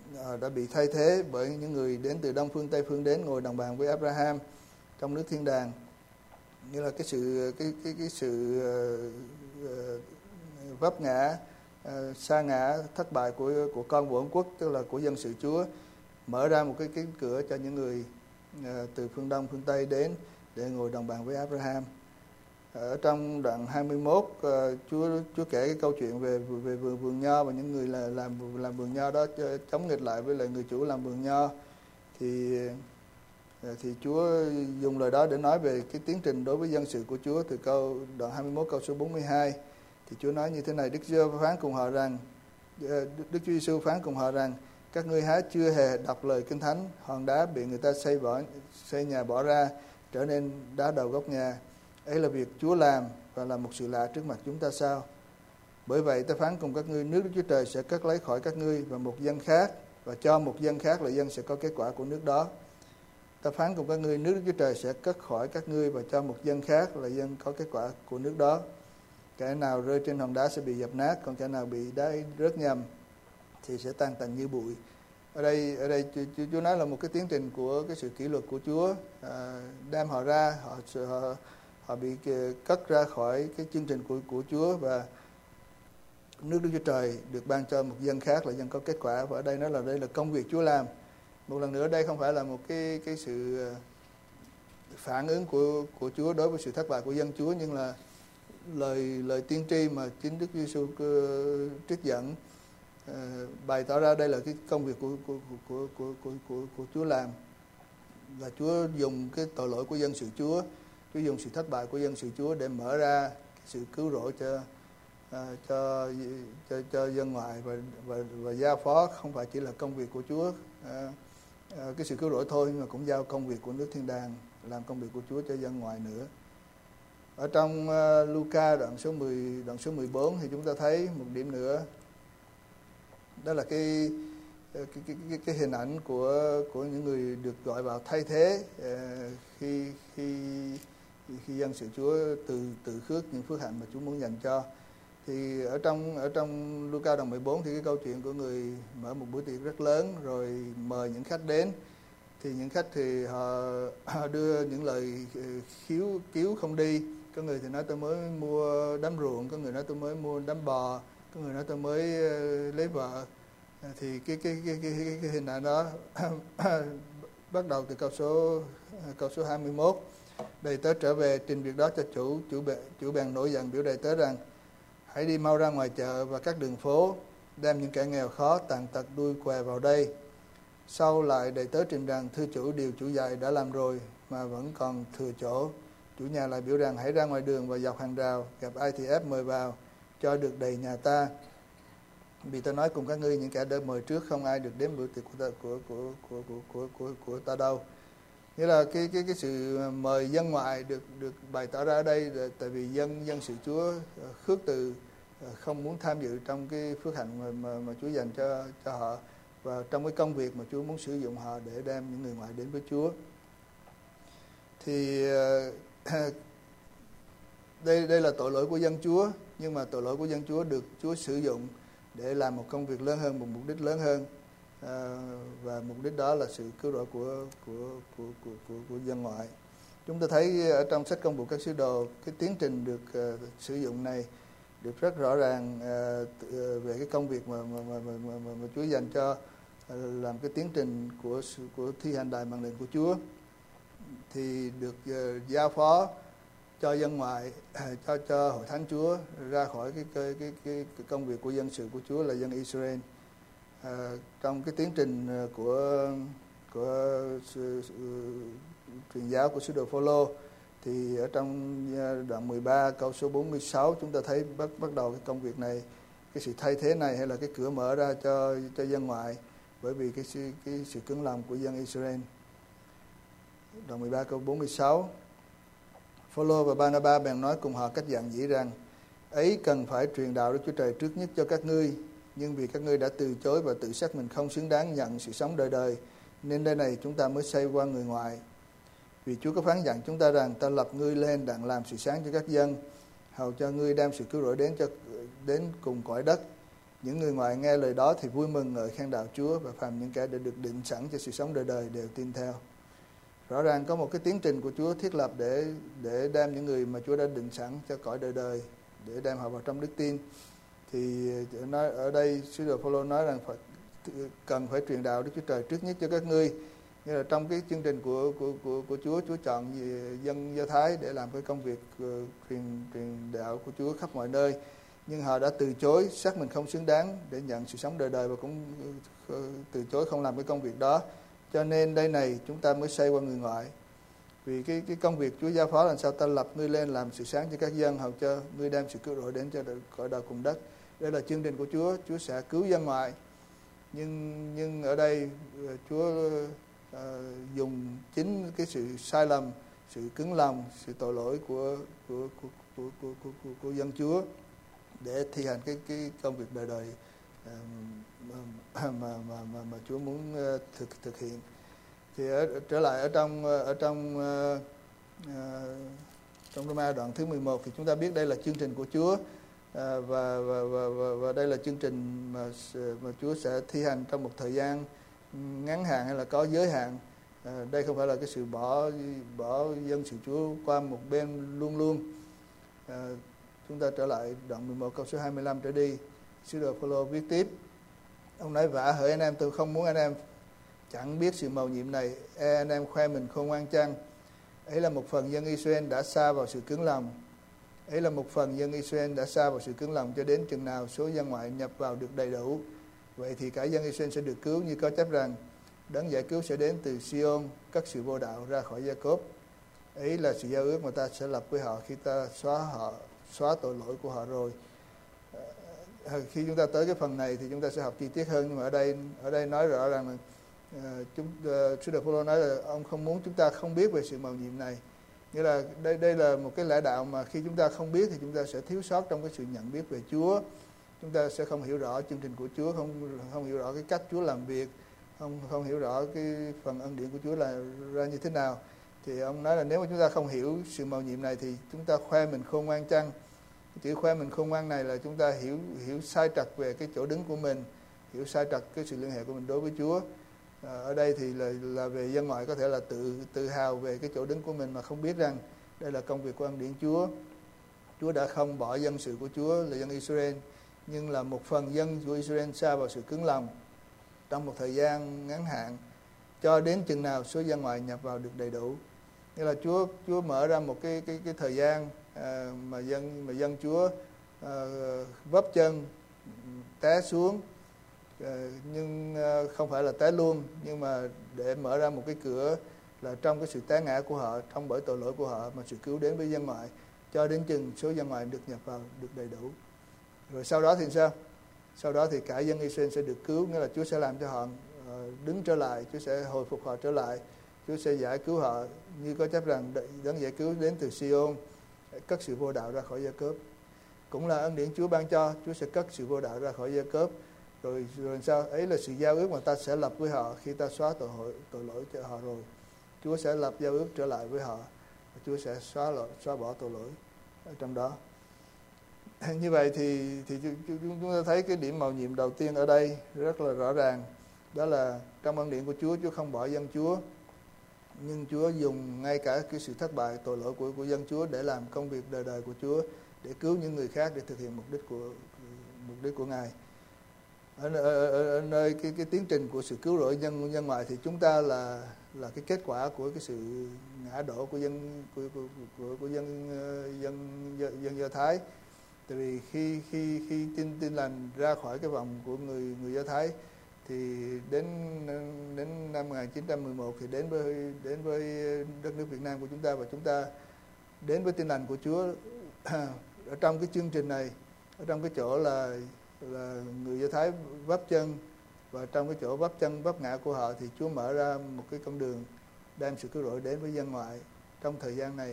đã bị thay thế bởi những người đến từ đông phương tây phương đến ngồi đồng bàn với Abraham trong nước thiên đàng. Như là cái sự cái cái cái sự uh, uh, vấp ngã, uh, sa ngã, thất bại của của con của ông quốc, tức là của dân sự Chúa, mở ra một cái cánh cửa cho những người uh, từ phương đông phương tây đến để ngồi đồng bàn với Abraham. Ở trong đoạn hai mươi mốt, uh, Chúa Chúa kể cái câu chuyện về về vườn vườn nho và những người là làm làm vườn nho đó chống nghịch lại với lại người chủ làm vườn nho. Thì thì Chúa dùng lời đó để nói về cái tiến trình đối với dân sự của Chúa. Từ câu đoạn hai mươi mốt câu số bốn mươi hai thì Chúa nói như thế này: Đức Giê-hô-va phán cùng họ rằng, Đức Chúa Giêsu phán cùng họ rằng, các ngươi há chưa hề đọc lời Kinh Thánh, hòn đá bị người ta xây bỏ xây nhà bỏ ra trở nên đá đầu góc nhà. Ấy là việc Chúa làm và là một sự lạ trước mặt chúng ta sao? Bởi vậy ta phán cùng các ngươi, nước Đức Chúa Trời sẽ cất lấy khỏi các ngươi và một dân khác, và cho một dân khác là dân sẽ có kết quả của nước đó. Ta phán cùng các ngươi, nước Đức Chúa Trời sẽ cất khỏi các ngươi và cho một dân khác là dân có kết quả của nước đó. Kẻ nào rơi trên hòn đá sẽ bị dập nát, còn kẻ nào bị đá rớt nhầm thì sẽ tan tành như bụi. Ở đây ở đây Chúa nói là một cái tiến trình của cái sự kỷ luật của Chúa, à, đem họ ra, họ họ, họ bị cất ra khỏi cái chương trình của của Chúa, và nước Đức Chúa Trời được ban cho một dân khác là dân có kết quả. Và ở đây nói là đây là công việc Chúa làm. Một lần nữa, đây không phải là một cái cái sự phản ứng của của Chúa đối với sự thất bại của dân Chúa, nhưng là lời lời tiên tri mà chính Đức Giêsu trích dẫn, uh, bày tỏ ra đây là cái công việc của của của của của của, của Chúa làm. Là Chúa dùng cái tội lỗi của dân sự Chúa, Chúa dùng sự thất bại của dân sự Chúa để mở ra cái sự cứu rỗi cho uh, cho cho cho dân ngoại, và và và giao phó không phải chỉ là công việc của Chúa, uh, uh, cái sự cứu rỗi thôi, nhưng mà cũng giao công việc của nước thiên đàng, làm công việc của Chúa cho dân ngoại nữa. Ở trong uh, Luca đoạn số mười, đoạn số mười bốn thì chúng ta thấy một điểm nữa, đó là cái cái cái cái, cái hình ảnh của của những người được gọi vào thay thế uh, khi khi khi dân sự Chúa từ từ khước những phước hạnh mà Chúa muốn dành cho. Thì ở trong ở trong Luca đoạn mười bốn thì cái câu chuyện của người mở một bữa tiệc rất lớn rồi mời những khách đến. Thì những khách thì họ, họ đưa những lời khiếu cứu không đi. Có người thì nói tôi mới mua đám ruộng, có người nói tôi mới mua đám bò, có người nói tôi mới lấy vợ. Thì cái cái cái cái, cái, cái hình ảnh đó bắt đầu từ câu số câu số hai mươi mốt. Đầy tớ trở về trình việc đó cho chủ, chủ bè, chủ bèn nổi giận biểu đầy tớ rằng: hãy đi mau ra ngoài chợ và các đường phố, đem những kẻ nghèo khó tàn tật đuôi què vào đây. Sau lại đầy tớ trình rằng: thưa chủ, điều chủ dạy đã làm rồi mà vẫn còn thừa chỗ. Chủ nhà lại biểu rằng: hãy ra ngoài đường và dọc hàng rào, gặp ai thì ép mời vào, cho được đầy nhà ta. Vì ta nói cùng các ngươi, những kẻ đã mời trước không ai được đến bữa tiệc của ta, của của của của của của, của ta đâu. Nghĩa là cái cái cái sự mời dân ngoại được được bày tỏ ra ở đây là tại vì dân dân sự Chúa khước từ, không muốn tham dự trong cái phước hạnh mà mà, mà Chúa dành cho cho họ, và trong cái công việc mà Chúa muốn sử dụng họ để đem những người ngoại đến với Chúa. Thì đây đây là tội lỗi của dân Chúa, nhưng mà tội lỗi của dân Chúa được Chúa sử dụng để làm một công việc lớn hơn, một mục đích lớn hơn, à, và mục đích đó là sự cứu rỗi của của của của của, của dân ngoại. Chúng ta thấy ở trong sách Công vụ các sứ đồ, cái tiến trình được uh, sử dụng này được rất rõ ràng uh, về cái công việc mà mà mà mà, mà, mà, mà Chúa dành cho uh, làm cái tiến trình của của thi hành đài mạng lệnh của Chúa, thì được uh, giao phó cho dân ngoại, cho cho hội thánh Chúa ra khỏi cái cái cái cái, cái công việc của dân sự của Chúa là dân Israel. À, trong cái tiến trình của của sự, sự, truyền giáo của sứ đồ Phôlô, thì ở trong đoạn mười ba câu số bốn mươi sáu chúng ta thấy bắt bắt đầu cái công việc này, cái sự thay thế này, hay là cái cửa mở ra cho cho dân ngoại bởi vì cái sự cái sự cứng lòng của dân Israel. Đoạn mười ba câu bốn mươi sáu. Phôlô và Ba-na-ba bèn nói cùng họ cách dặn dĩ rằng: ấy cần phải truyền đạo Đức Chúa Trời trước nhất cho các ngươi, nhưng vì các ngươi đã từ chối và tự xét mình không xứng đáng nhận sự sống đời đời, nên đây này chúng ta mới xây qua người ngoại. Vì Chúa có phán dặn chúng ta rằng: ta lập ngươi lên đặng làm sự sáng cho các dân, hầu cho ngươi đem sự cứu rỗi đến cho đến cùng cõi đất. Những người ngoại nghe lời đó thì vui mừng ngợi khen đạo Chúa, và phàm những kẻ đã được định sẵn cho sự sống đời đời đều tin theo. Rõ ràng có một cái tiến trình của Chúa thiết lập để để đem những người mà Chúa đã định sẵn cho cõi đời đời, để đem họ vào trong đức tin. Thì nói ở đây sứ đồ Phaolô nói rằng phải, cần phải truyền đạo Đức Chúa Trời trước nhất cho các ngươi. Nghĩa là trong cái chương trình của của của của Chúa, Chúa chọn dân Do Thái để làm cái công việc uh, truyền truyền đạo của Chúa khắp mọi nơi, nhưng họ đã từ chối, xác mình không xứng đáng để nhận sự sống đời đời, và cũng uh, từ chối không làm cái công việc đó. Cho nên đây này chúng ta mới xoay qua người ngoại. Vì cái cái công việc Chúa giao phó là sao? Ta lập ngươi lên làm sự sáng cho các dân, hầu cho ngươi đem sự cứu rỗi đến cho cõi đời cùng đất. Đây là chương trình của Chúa. Chúa sẽ cứu dân ngoại, nhưng nhưng ở đây Chúa uh, dùng chính cái sự sai lầm, sự cứng lòng, sự tội lỗi của của của của của, của, của, của dân Chúa để thi hành cái cái công việc đời đời uh, mà, mà mà mà mà Chúa muốn uh, thực thực hiện. Thì ở, trở lại ở trong ở trong uh, uh, trong Roma đoạn thứ mười một thì chúng ta biết đây là chương trình của Chúa, uh, và, và và và và đây là chương trình mà mà Chúa sẽ thi hành trong một thời gian ngắn hạn hay là có giới hạn. Uh, đây không phải là cái sự bỏ bỏ dân sự Chúa qua một bên luôn luôn. Uh, chúng ta trở lại đoạn mười một câu số hai mươi lăm trở đi. Sứ đồ Phaolô viết tiếp. Ông nói: vả hỡi anh em, tôi không muốn anh em chẳng biết sự mầu nhiệm này. E anh em khoe mình khôn ngoan chăng? Ấy là một phần dân Israel đã sa vào sự cứng lòng. Ấy là một phần dân Israel đã sa vào sự cứng lòng cho đến chừng nào số dân ngoại nhập vào được đầy đủ. Vậy thì cả dân Israel sẽ được cứu, như có chép rằng: đấng giải cứu sẽ đến từ Sion, cất sự vô đạo ra khỏi Gia-cốp. Ấy là sự giao ước mà ta sẽ lập với họ khi ta xóa họ xóa tội lỗi của họ rồi. Khi chúng ta tới cái phần này thì chúng ta sẽ học chi tiết hơn, nhưng mà ở đây ở đây nói rõ rằng là uh, chúng uh, sứ đồ Phaolô nói là ông không muốn chúng ta không biết về sự mầu nhiệm này. Nghĩa là đây đây là một cái lẽ đạo mà khi chúng ta không biết thì chúng ta sẽ thiếu sót trong cái sự nhận biết về Chúa. Chúng ta sẽ không hiểu rõ chương trình của Chúa, không không hiểu rõ cái cách Chúa làm việc, không không hiểu rõ cái phần ân điển của Chúa là ra như thế nào. Thì ông nói là nếu mà chúng ta không hiểu sự mầu nhiệm này thì chúng ta khoe mình khôn ngoan chăng? Chữ khoe mình khôn ngoan này là chúng ta hiểu hiểu sai trật về cái chỗ đứng của mình, hiểu sai trật cái sự liên hệ của mình đối với Chúa. À, ở đây thì là là về dân ngoại có thể là tự tự hào về cái chỗ đứng của mình mà không biết rằng đây là công việc của ân điển Chúa. Chúa đã không bỏ dân sự của Chúa là dân Israel, nhưng là một phần dân của Israel sa vào sự cứng lòng trong một thời gian ngắn hạn, cho đến chừng nào số dân ngoại nhập vào được đầy đủ. Nghĩa là Chúa Chúa mở ra một cái cái cái thời gian à, mà dân mà dân Chúa à, vấp chân té xuống, à, nhưng à, không phải là té luôn, nhưng mà để mở ra một cái cửa là trong cái sự té ngã của họ, trong bởi tội lỗi của họ mà sự cứu đến với dân ngoại, cho đến chừng số dân ngoại được nhập vào được đầy đủ. Rồi sau đó thì sao? Sau đó thì cả dân Israel sẽ được cứu, nghĩa là Chúa sẽ làm cho họ đứng trở lại, Chúa sẽ hồi phục họ trở lại, Chúa sẽ giải cứu họ, như có chép rằng đấng giải cứu đến từ Sion, cất sự vô đạo ra khỏi Gia-cốp. Cũng là ân điển Chúa ban cho, Chúa sẽ cất sự vô đạo ra khỏi Gia-cốp. Rồi rồi sao? Ấy là sự giao ước mà ta sẽ lập với họ khi ta xóa tội hội, tội lỗi cho họ rồi. Chúa sẽ lập giao ước trở lại với họ, Chúa sẽ xóa lỗi, xóa bỏ tội lỗi ở trong đó. Như vậy thì thì chúng ta thấy cái điểm mầu nhiệm đầu tiên ở đây rất là rõ ràng, đó là trong ân điển của Chúa, Chúa không bỏ dân Chúa, nhưng Chúa dùng ngay cả cái sự thất bại, tội lỗi của của dân Chúa để làm công việc đời đời của Chúa, để cứu những người khác, để thực hiện mục đích của mục đích của Ngài. Ở, ở, ở, ở nơi cái cái tiến trình của sự cứu rỗi dân dân ngoại thì chúng ta là là cái kết quả của cái sự ngã đổ của dân của của của, của dân dân dân, dân Do Thái. Tại vì khi khi khi tin tin lành ra khỏi cái vòng của người người Do Thái thì đến đến năm một nghìn chín trăm mười một thì đến với đến với đất nước Việt Nam của chúng ta, và chúng ta đến với tin lành của Chúa ở trong cái chương trình này, ở trong cái chỗ là là người Do Thái vấp chân, và trong cái chỗ vấp chân vấp ngã của họ thì Chúa mở ra một cái con đường đem sự cứu rỗi đến với dân ngoại trong thời gian này.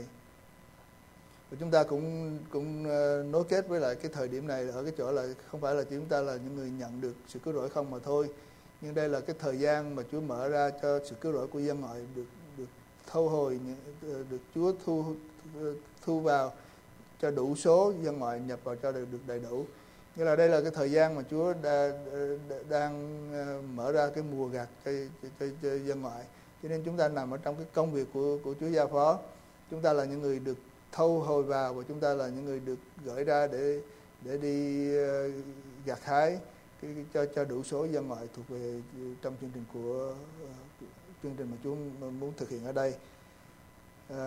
Và chúng ta cũng cũng uh, nối kết với lại cái thời điểm này ở cái chỗ là không phải là chúng ta là những người nhận được sự cứu rỗi không mà thôi, nhưng đây là cái thời gian mà Chúa mở ra cho sự cứu rỗi của dân ngoại được được thu hồi, được Chúa thu thu vào cho đủ số dân ngoại nhập vào cho được, được đầy đủ. Nghĩa là đây là cái thời gian mà Chúa đã, đã, đang mở ra cái mùa gặt cho, cho, cho, cho dân ngoại. Cho nên chúng ta nằm ở trong cái công việc của, của Chúa giao phó. Chúng ta là những người được thâu hồi vào, và chúng ta là những người được gửi ra để để đi uh, gặt hái cái, cho cho đủ số dân ngoại thuộc về trong chương trình của uh, chương trình mà Chúa muốn thực hiện ở đây. Uh,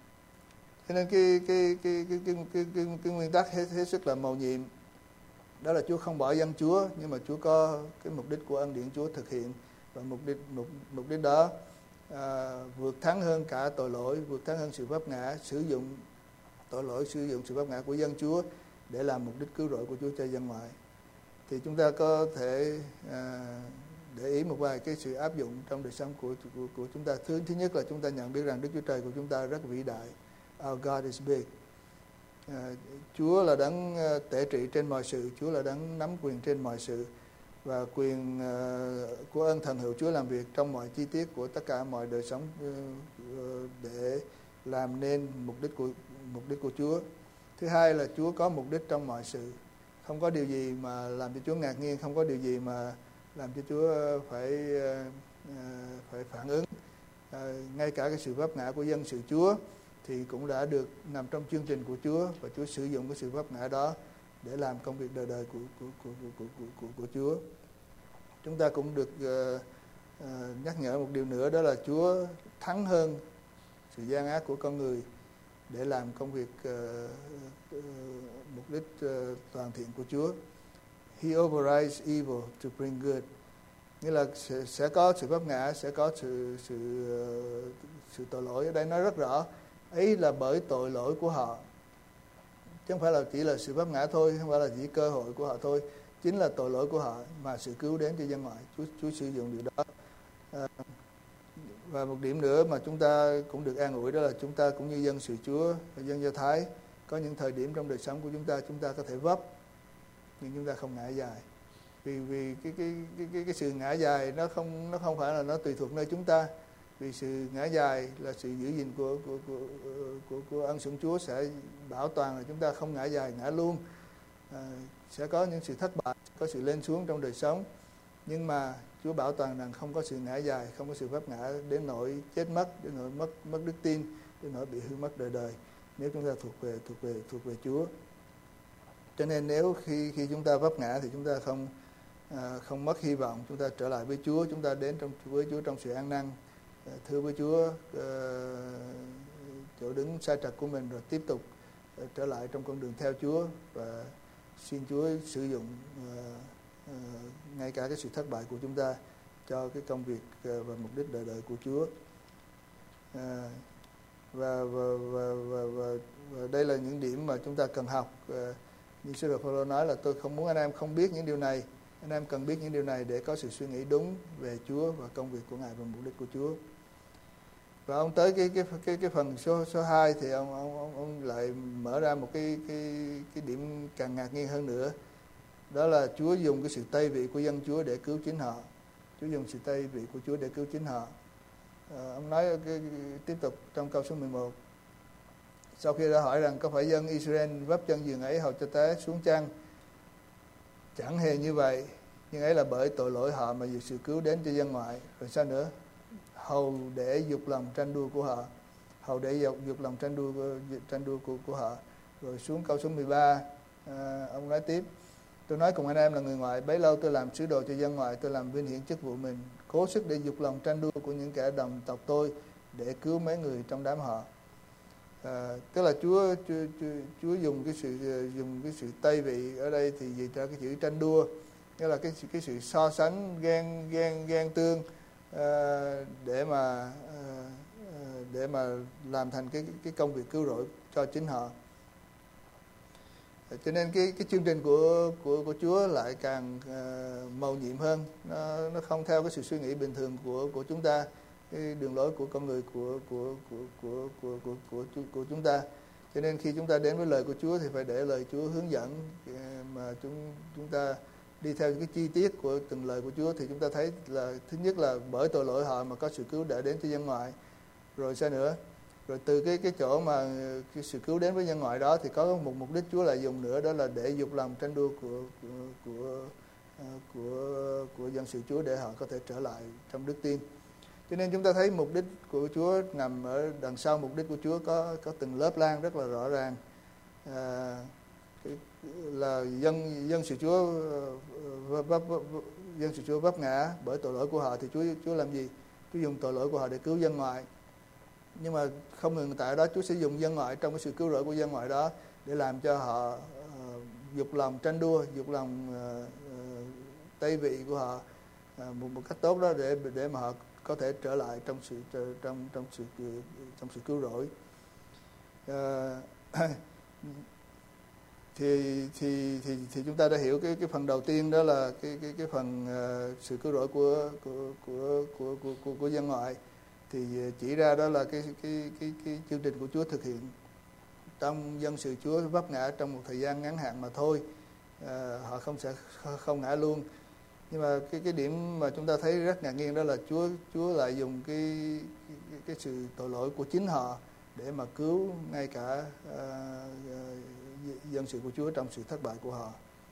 cho nên cái cái cái cái cái cái, cái, cái nguyên tắc hết, hết sức là mầu nhiệm, đó là Chúa không bỏ dân Chúa, nhưng mà Chúa có cái mục đích của ân điển Chúa thực hiện, và mục đích mục mục đích đó à, vượt thắng hơn cả tội lỗi, vượt thắng hơn sự vấp ngã, sử dụng tội lỗi, sử dụng sự vấp ngã của dân Chúa để làm mục đích cứu rỗi của Chúa cho dân ngoại. Thì chúng ta có thể à, để ý một vài cái sự áp dụng trong đời sống của của, của chúng ta. Thứ thứ nhất là chúng ta nhận biết rằng Đức Chúa Trời của chúng ta rất vĩ đại. Our God is big. À, Chúa là đấng tể trị trên mọi sự, Chúa là đấng nắm quyền trên mọi sự, và quyền uh, của ơn thần hữu Chúa làm việc trong mọi chi tiết của tất cả mọi đời sống uh, để làm nên mục đích của mục đích của Chúa. Thứ hai là Chúa có mục đích trong mọi sự, không có điều gì mà làm cho Chúa ngạc nhiên, không có điều gì mà làm cho Chúa phải uh, uh, phải phản ứng. Uh, ngay cả cái sự vấp ngã của dân sự Chúa thì cũng đã được nằm trong chương trình của Chúa, và Chúa sử dụng cái sự vấp ngã đó để làm công việc đời đời của của của của của, của, của Chúa. Chúng ta cũng được uh, uh, nhắc nhở một điều nữa, đó là Chúa thắng hơn sự gian ác của con người để làm công việc uh, uh, mục đích uh, toàn thiện của Chúa. He overrides evil to bring good. Nghĩa là sẽ, sẽ có sự vấp ngã, sẽ có sự sự uh, sự tội lỗi. Ở đây nói rất rõ, ấy là bởi tội lỗi của họ, chứ không phải là chỉ là sự vấp ngã thôi, không phải là chỉ cơ hội của họ thôi, chính là tội lỗi của họ mà sự cứu đến cho dân ngoại. Chúa, Chúa sử dụng điều đó. À, và một điểm nữa mà chúng ta cũng được an ủi, đó là chúng ta cũng như dân sự Chúa và dân Do Thái, có những thời điểm trong đời sống của chúng ta chúng ta có thể vấp, nhưng chúng ta không ngã dài, vì vì cái cái cái cái, cái sự ngã dài nó không nó không phải là nó tùy thuộc nơi chúng ta. Vì sự ngã dài là sự giữ gìn của của của của, của ân sủng Chúa sẽ bảo toàn là chúng ta không ngã dài ngã luôn. À, sẽ có những sự thất bại, có sự lên xuống trong đời sống, nhưng mà Chúa bảo toàn rằng không có sự ngã dài, không có sự vấp ngã đến nỗi chết mất, đến nỗi mất mất đức tin, đến nỗi bị hư mất đời đời nếu chúng ta thuộc về thuộc về thuộc về Chúa. Cho nên nếu khi khi chúng ta vấp ngã thì chúng ta không à, không mất hy vọng, chúng ta trở lại với Chúa, chúng ta đến trong với Chúa trong sự an năng, thưa với Chúa uh, chỗ đứng sai trật của mình, rồi tiếp tục uh, trở lại trong con đường theo Chúa, và xin Chúa sử dụng uh, uh, ngay cả cái sự thất bại của chúng ta cho cái công việc uh, và mục đích đời đời của Chúa. Uh, và, và, và, và, và, và đây là những điểm mà chúng ta cần học. Uh, như sư đồ Phaolô nói là tôi không muốn anh em không biết những điều này, anh em cần biết những điều này để có sự suy nghĩ đúng về Chúa và công việc của Ngài và mục đích của Chúa. Và ông tới cái cái cái cái phần số số hai thì ông ông ông, ông lại mở ra một cái cái cái điểm càng ngạc nhiên hơn nữa, đó là Chúa dùng cái sự tây vị của dân Chúa để cứu chính họ. Chúa dùng sự tây vị của Chúa để cứu chính họ. À, ông nói cái, cái, tiếp tục trong câu số mười một. Sau khi đã hỏi rằng có phải dân Israel vấp chân giường ấy hầu cho té xuống chăng? Chẳng hề như vậy, nhưng ấy là bởi tội lỗi họ mà việc sự cứu đến cho dân ngoại. Rồi sao nữa? Hầu để dục lòng tranh đua của họ, hầu để dục, dục lòng tranh đua tranh đua của, của họ. Rồi xuống câu số mười ba, à, ông nói tiếp: tôi nói cùng anh em là người ngoại, bấy lâu tôi làm sứ đồ cho dân ngoại, tôi làm vinh hiển chức vụ mình, cố sức để dục lòng tranh đua của những kẻ đồng tộc tôi để cứu mấy người trong đám họ. À, tức là Chúa, Chúa, Chúa Chúa dùng cái sự dùng cái sự tây vị ở đây thì vì cho cái chữ tranh đua, nghĩa là cái cái sự so sánh, ghen ghen ghen tương, à, để mà à, để mà làm thành cái cái công việc cứu rỗi cho chính họ. Cho nên cái cái chương trình của của của Chúa lại càng uh, mầu nhiệm hơn, nó nó không theo cái sự suy nghĩ bình thường của của chúng ta, cái đường lối của con người của của của của của của của, của, của chúng ta. Cho nên khi chúng ta đến với lời của Chúa thì phải để lời Chúa hướng dẫn, mà chúng chúng ta đi theo những cái chi tiết của từng lời của Chúa thì chúng ta thấy là thứ nhất là bởi tội lỗi họ mà có sự cứu đỡ đến cho dân ngoại. Rồi sao nữa? rồi từ cái cái chỗ mà cái sự cứu đến với nhân loại đó thì có một mục đích Chúa lại dùng nữa, đó là để dục lòng tranh đua của của của của, của dân sự Chúa để họ có thể trở lại trong đức tin. Cho nên chúng ta thấy mục đích của Chúa nằm ở đằng sau mục đích của Chúa có có từng lớp lang rất là rõ ràng. À, là dân dân sự Chúa vấp, vấp, vấp, dân sự Chúa vấp ngã bởi tội lỗi của họ thì Chúa Chúa làm gì? Chúa dùng tội lỗi của họ để cứu dân ngoại. Nhưng mà không ngừng tại đó, Chúa sẽ dùng dân ngoại trong cái sự cứu rỗi của dân ngoại đó để làm cho họ uh, dục lòng tranh đua, dục lòng uh, uh, tây vị của họ uh, một một cách tốt đó để để mà họ có thể trở lại trong sự trong trong sự trong sự cứu rỗi. Uh, thì thì thì thì chúng ta đã hiểu cái cái phần đầu tiên, đó là cái cái cái phần uh, sự cứu rỗi của của của của của của, của dân ngoại, thì chỉ ra đó là cái cái cái cái chương trình của Chúa thực hiện trong dân sự Chúa vấp ngã trong một thời gian ngắn hạn mà thôi. À, họ không sẽ không ngã luôn. Nhưng mà cái cái điểm mà chúng ta thấy rất ngạc nhiên đó là Chúa Chúa lại dùng cái cái, cái sự tội lỗi của chính họ để mà cứu ngay cả uh, dân sự của Chúa trong sự thất bại của họ.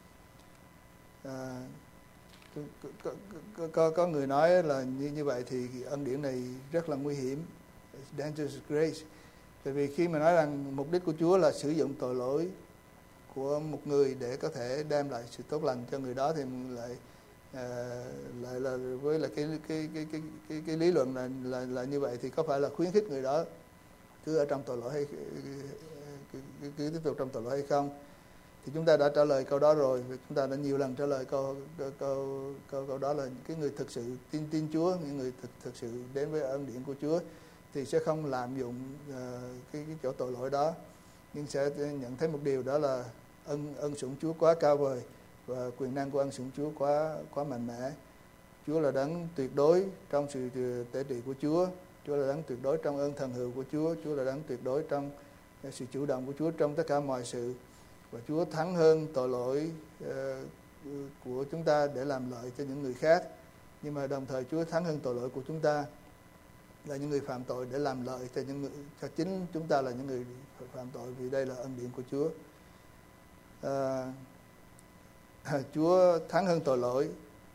À, có, có, có, có người nói là như như vậy thì ân điển này rất là nguy hiểm, dangerous grace. Tại vì khi mà nói rằng mục đích của Chúa là sử dụng tội lỗi của một người để có thể đem lại sự tốt lành cho người đó, thì lại à, lại là với là cái cái cái cái cái, cái lý luận là, là là như vậy thì có phải là khuyến khích người đó cứ ở trong tội lỗi hay cứ, cứ, cứ tiếp tục trong tội lỗi hay không? Thì chúng ta đã trả lời câu đó rồi, chúng ta đã nhiều lần trả lời câu câu câu câu, câu đó là cái người thực sự tin tin Chúa, những người thực thực sự đến với ân điển của Chúa thì sẽ không lạm dụng uh, cái cái chỗ tội lỗi đó, nhưng sẽ nhận thấy một điều, đó là ân ân sủng Chúa quá cao vời và quyền năng của ân sủng Chúa quá quá mạnh mẽ. Chúa là đấng tuyệt đối trong sự tể trị của Chúa, Chúa là đấng tuyệt đối trong ơn thần hữu của Chúa, Chúa là đấng tuyệt đối trong sự chủ động của Chúa trong tất cả mọi sự. Và Chúa thắng hơn tội lỗi uh, của chúng ta để làm lợi cho những người khác. Nhưng mà đồng thời Chúa thắng hơn tội lỗi của chúng ta là những người phạm tội để làm lợi cho những người, cho chính chúng ta là những người phạm tội, vì đây là ân điển của Chúa. Uh, Chúa thắng hơn tội lỗi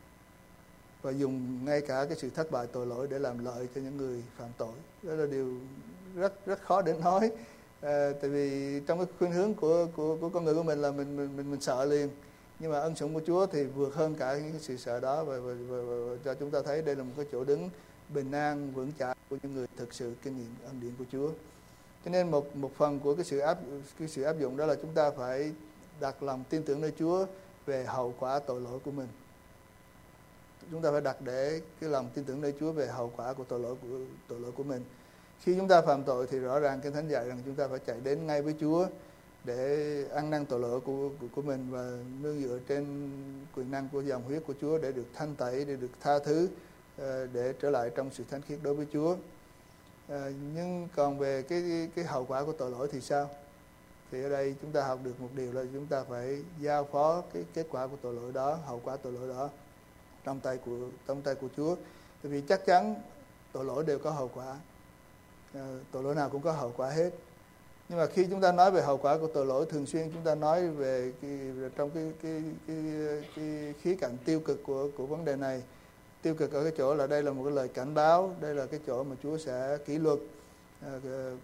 và dùng ngay cả cái sự thất bại tội lỗi để làm lợi cho những người phạm tội. Đó là điều rất rất khó để nói. À, tại vì trong cái khuynh hướng của của của con người của mình là mình mình mình, mình sợ liền, nhưng mà ân sủng của Chúa thì vượt hơn cả những cái sự sợ đó, và, và, và, và cho chúng ta thấy đây là một cái chỗ đứng bình an vững chãi của những người thực sự kinh nghiệm ân điển của Chúa. Cho nên một một phần của cái sự áp cái sự áp dụng đó là chúng ta phải đặt lòng tin tưởng nơi Chúa về hậu quả tội lỗi của mình. Chúng ta phải đặt để cái lòng tin tưởng nơi Chúa về hậu quả của tội lỗi của tội lỗi của mình. Khi chúng ta phạm tội thì rõ ràng Kinh Thánh dạy rằng chúng ta phải chạy đến ngay với Chúa để ăn năn tội lỗi của, của của mình và nương dựa trên quyền năng của dòng huyết của Chúa để được thanh tẩy, để được tha thứ, để trở lại trong sự thánh khiết đối với Chúa. À, nhưng còn về cái cái hậu quả của tội lỗi thì sao? Thì ở đây chúng ta học được một điều là chúng ta phải giao phó cái kết quả của tội lỗi đó, hậu quả tội lỗi đó trong tay của trong tay của Chúa. Tại vì chắc chắn tội lỗi đều có hậu quả. À, tội lỗi nào cũng có hậu quả hết. Nhưng mà khi chúng ta nói về hậu quả của tội lỗi, thường xuyên chúng ta nói về cái, trong cái cái, cái cái khía cạnh tiêu cực của của vấn đề này. Tiêu cực ở cái chỗ là đây là một cái lời cảnh báo, đây là cái chỗ mà Chúa sẽ kỷ luật. À,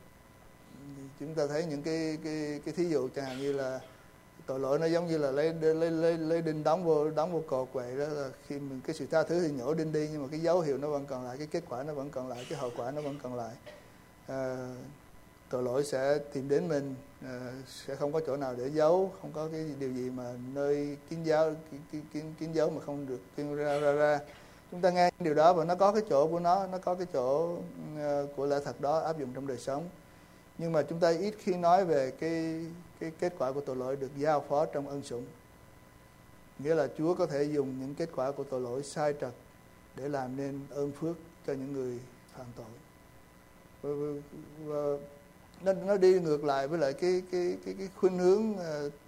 chúng ta thấy những cái cái cái thí dụ chẳng hạn như là tội lỗi nó giống như là lấy lấy lấy lấy đinh đóng vô đóng vô cột vậy đó, là khi mình cái sự tha thứ thì nhổ đinh đi, nhưng mà cái dấu hiệu nó vẫn còn lại, cái kết quả nó vẫn còn lại, cái hậu quả nó vẫn còn lại. À, tội lỗi sẽ tìm đến mình, à, sẽ không có chỗ nào để giấu, không có cái điều gì mà nơi kín dấu kín kín kín dấu mà không được kín ra ra ra. Chúng ta nghe điều đó và nó có cái chỗ của nó, nó có cái chỗ uh, của lẽ thật đó áp dụng trong đời sống. Nhưng mà chúng ta ít khi nói về cái cái kết quả của tội lỗi được giao phó trong ân sủng. Nghĩa là Chúa có thể dùng những kết quả của tội lỗi sai trật để làm nên ơn phước cho những người phạm tội. Và, và, và nó nó đi ngược lại với lại cái cái cái cái khuynh hướng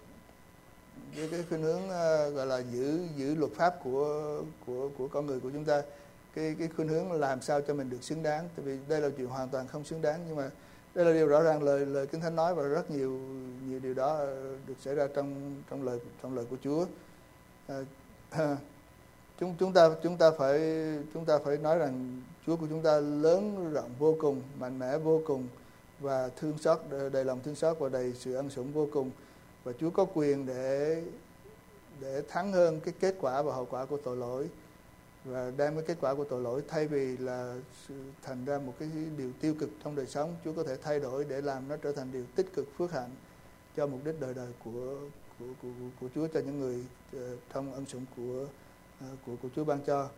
cái cái khuynh hướng gọi là giữ giữ luật pháp của của của con người của chúng ta. Cái cái khuynh hướng làm sao cho mình được xứng đáng, tại vì đây là chuyện hoàn toàn không xứng đáng, nhưng mà Đây là điều rõ ràng lời lời Kinh Thánh nói, và rất nhiều nhiều điều đó được xảy ra trong trong lời trong lời của Chúa. À, chúng chúng ta chúng ta phải chúng ta phải nói rằng Chúa của chúng ta lớn rộng vô cùng, mạnh mẽ vô cùng, và thương xót, đầy lòng thương xót và đầy sự ân sủng vô cùng, và Chúa có quyền để để thắng hơn cái kết quả và hậu quả của tội lỗi, và đem cái kết quả của tội lỗi thay vì là thành ra một cái điều tiêu cực trong đời sống, Chúa có thể thay đổi để làm nó trở thành điều tích cực, phước hạnh cho mục đích đời đời của của của, của Chúa, cho những người uh, trong ân sủng của uh, của của Chúa ban cho.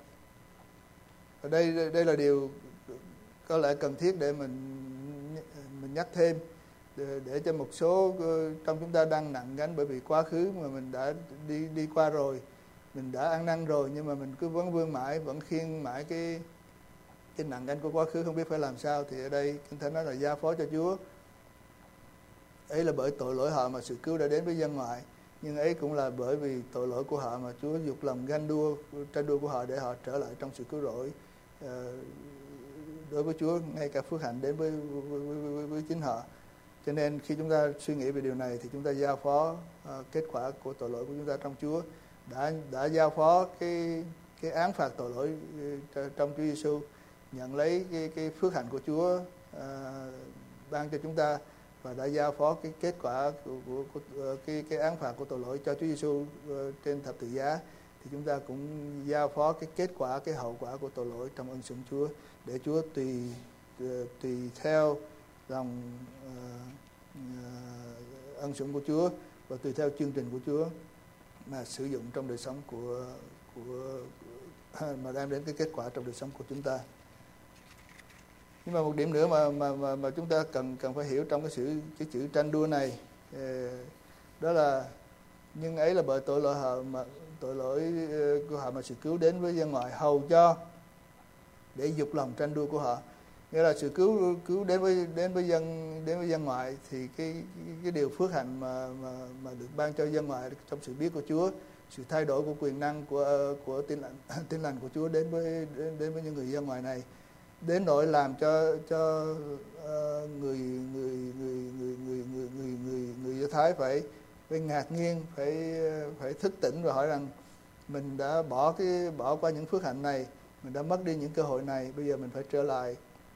Và đây đây là điều có lẽ cần thiết để mình mình nhắc thêm, để, để cho một số uh, trong chúng ta đang nặng gánh bởi vì quá khứ mà mình đã đi đi qua rồi, mình đã ăn năn rồi, nhưng mà mình cứ vấn vương mãi, vẫn khiêng mãi cái cái nặng gánh của quá khứ, không biết phải làm sao. Thì ở đây Kinh Thánh nói là giao phó cho Chúa. Ấy là bởi tội lỗi họ mà sự cứu đã đến với dân ngoại, nhưng ấy cũng là bởi vì tội lỗi của họ mà Chúa dục lòng ganh đua, tranh đua của họ để họ trở lại trong sự cứu rỗi uh, đối với Chúa, ngay cả phước hạnh đến với, với, với, với, với chính họ. Cho nên khi chúng ta suy nghĩ về điều này thì chúng ta giao phó uh, kết quả của tội lỗi của chúng ta trong Chúa, đã đã giao phó cái cái án phạt tội lỗi trong Chúa Giêsu, nhận lấy cái cái phước hạnh của Chúa uh, ban cho chúng ta, và đã giao phó cái kết quả của, của, của cái cái án phạt của tội lỗi cho Chúa Giêsu uh, trên thập tự giá. Thì chúng ta cũng giao phó cái kết quả, cái hậu quả của tội lỗi trong ân sủng Chúa, để Chúa tùy uh, tùy theo lòng uh, uh, ân sủng của Chúa và tùy theo chương trình của Chúa mà sử dụng trong đời sống của của mà đem đến cái kết quả trong đời sống của chúng ta. Nhưng mà một điểm nữa mà mà mà, mà chúng ta cần cần phải hiểu trong cái sự cái chữ tranh đua này, đó là nhưng ấy là bởi tội lỗi họ mà tội lỗi của họ mà sự cứu đến với dân ngoại, hầu cho để dục lòng tranh đua của họ. Nghĩa là sự cứu cứu đến với đến với dân đến với dân ngoại, thì cái cái, cái điều phước hạnh mà mà mà được ban cho dân ngoại trong sự biết của Chúa, sự thay đổi của quyền năng của của tin lành tin lành của Chúa đến với đến, đến với những người dân ngoại này, đến nỗi làm cho cho uh, người người người người người người người người người Do Thái phải phải ngạc nhiên, phải phải thức tỉnh và hỏi rằng mình đã bỏ cái bỏ qua những phước hạnh này, mình đã mất đi những cơ hội này, bây giờ mình phải trở lại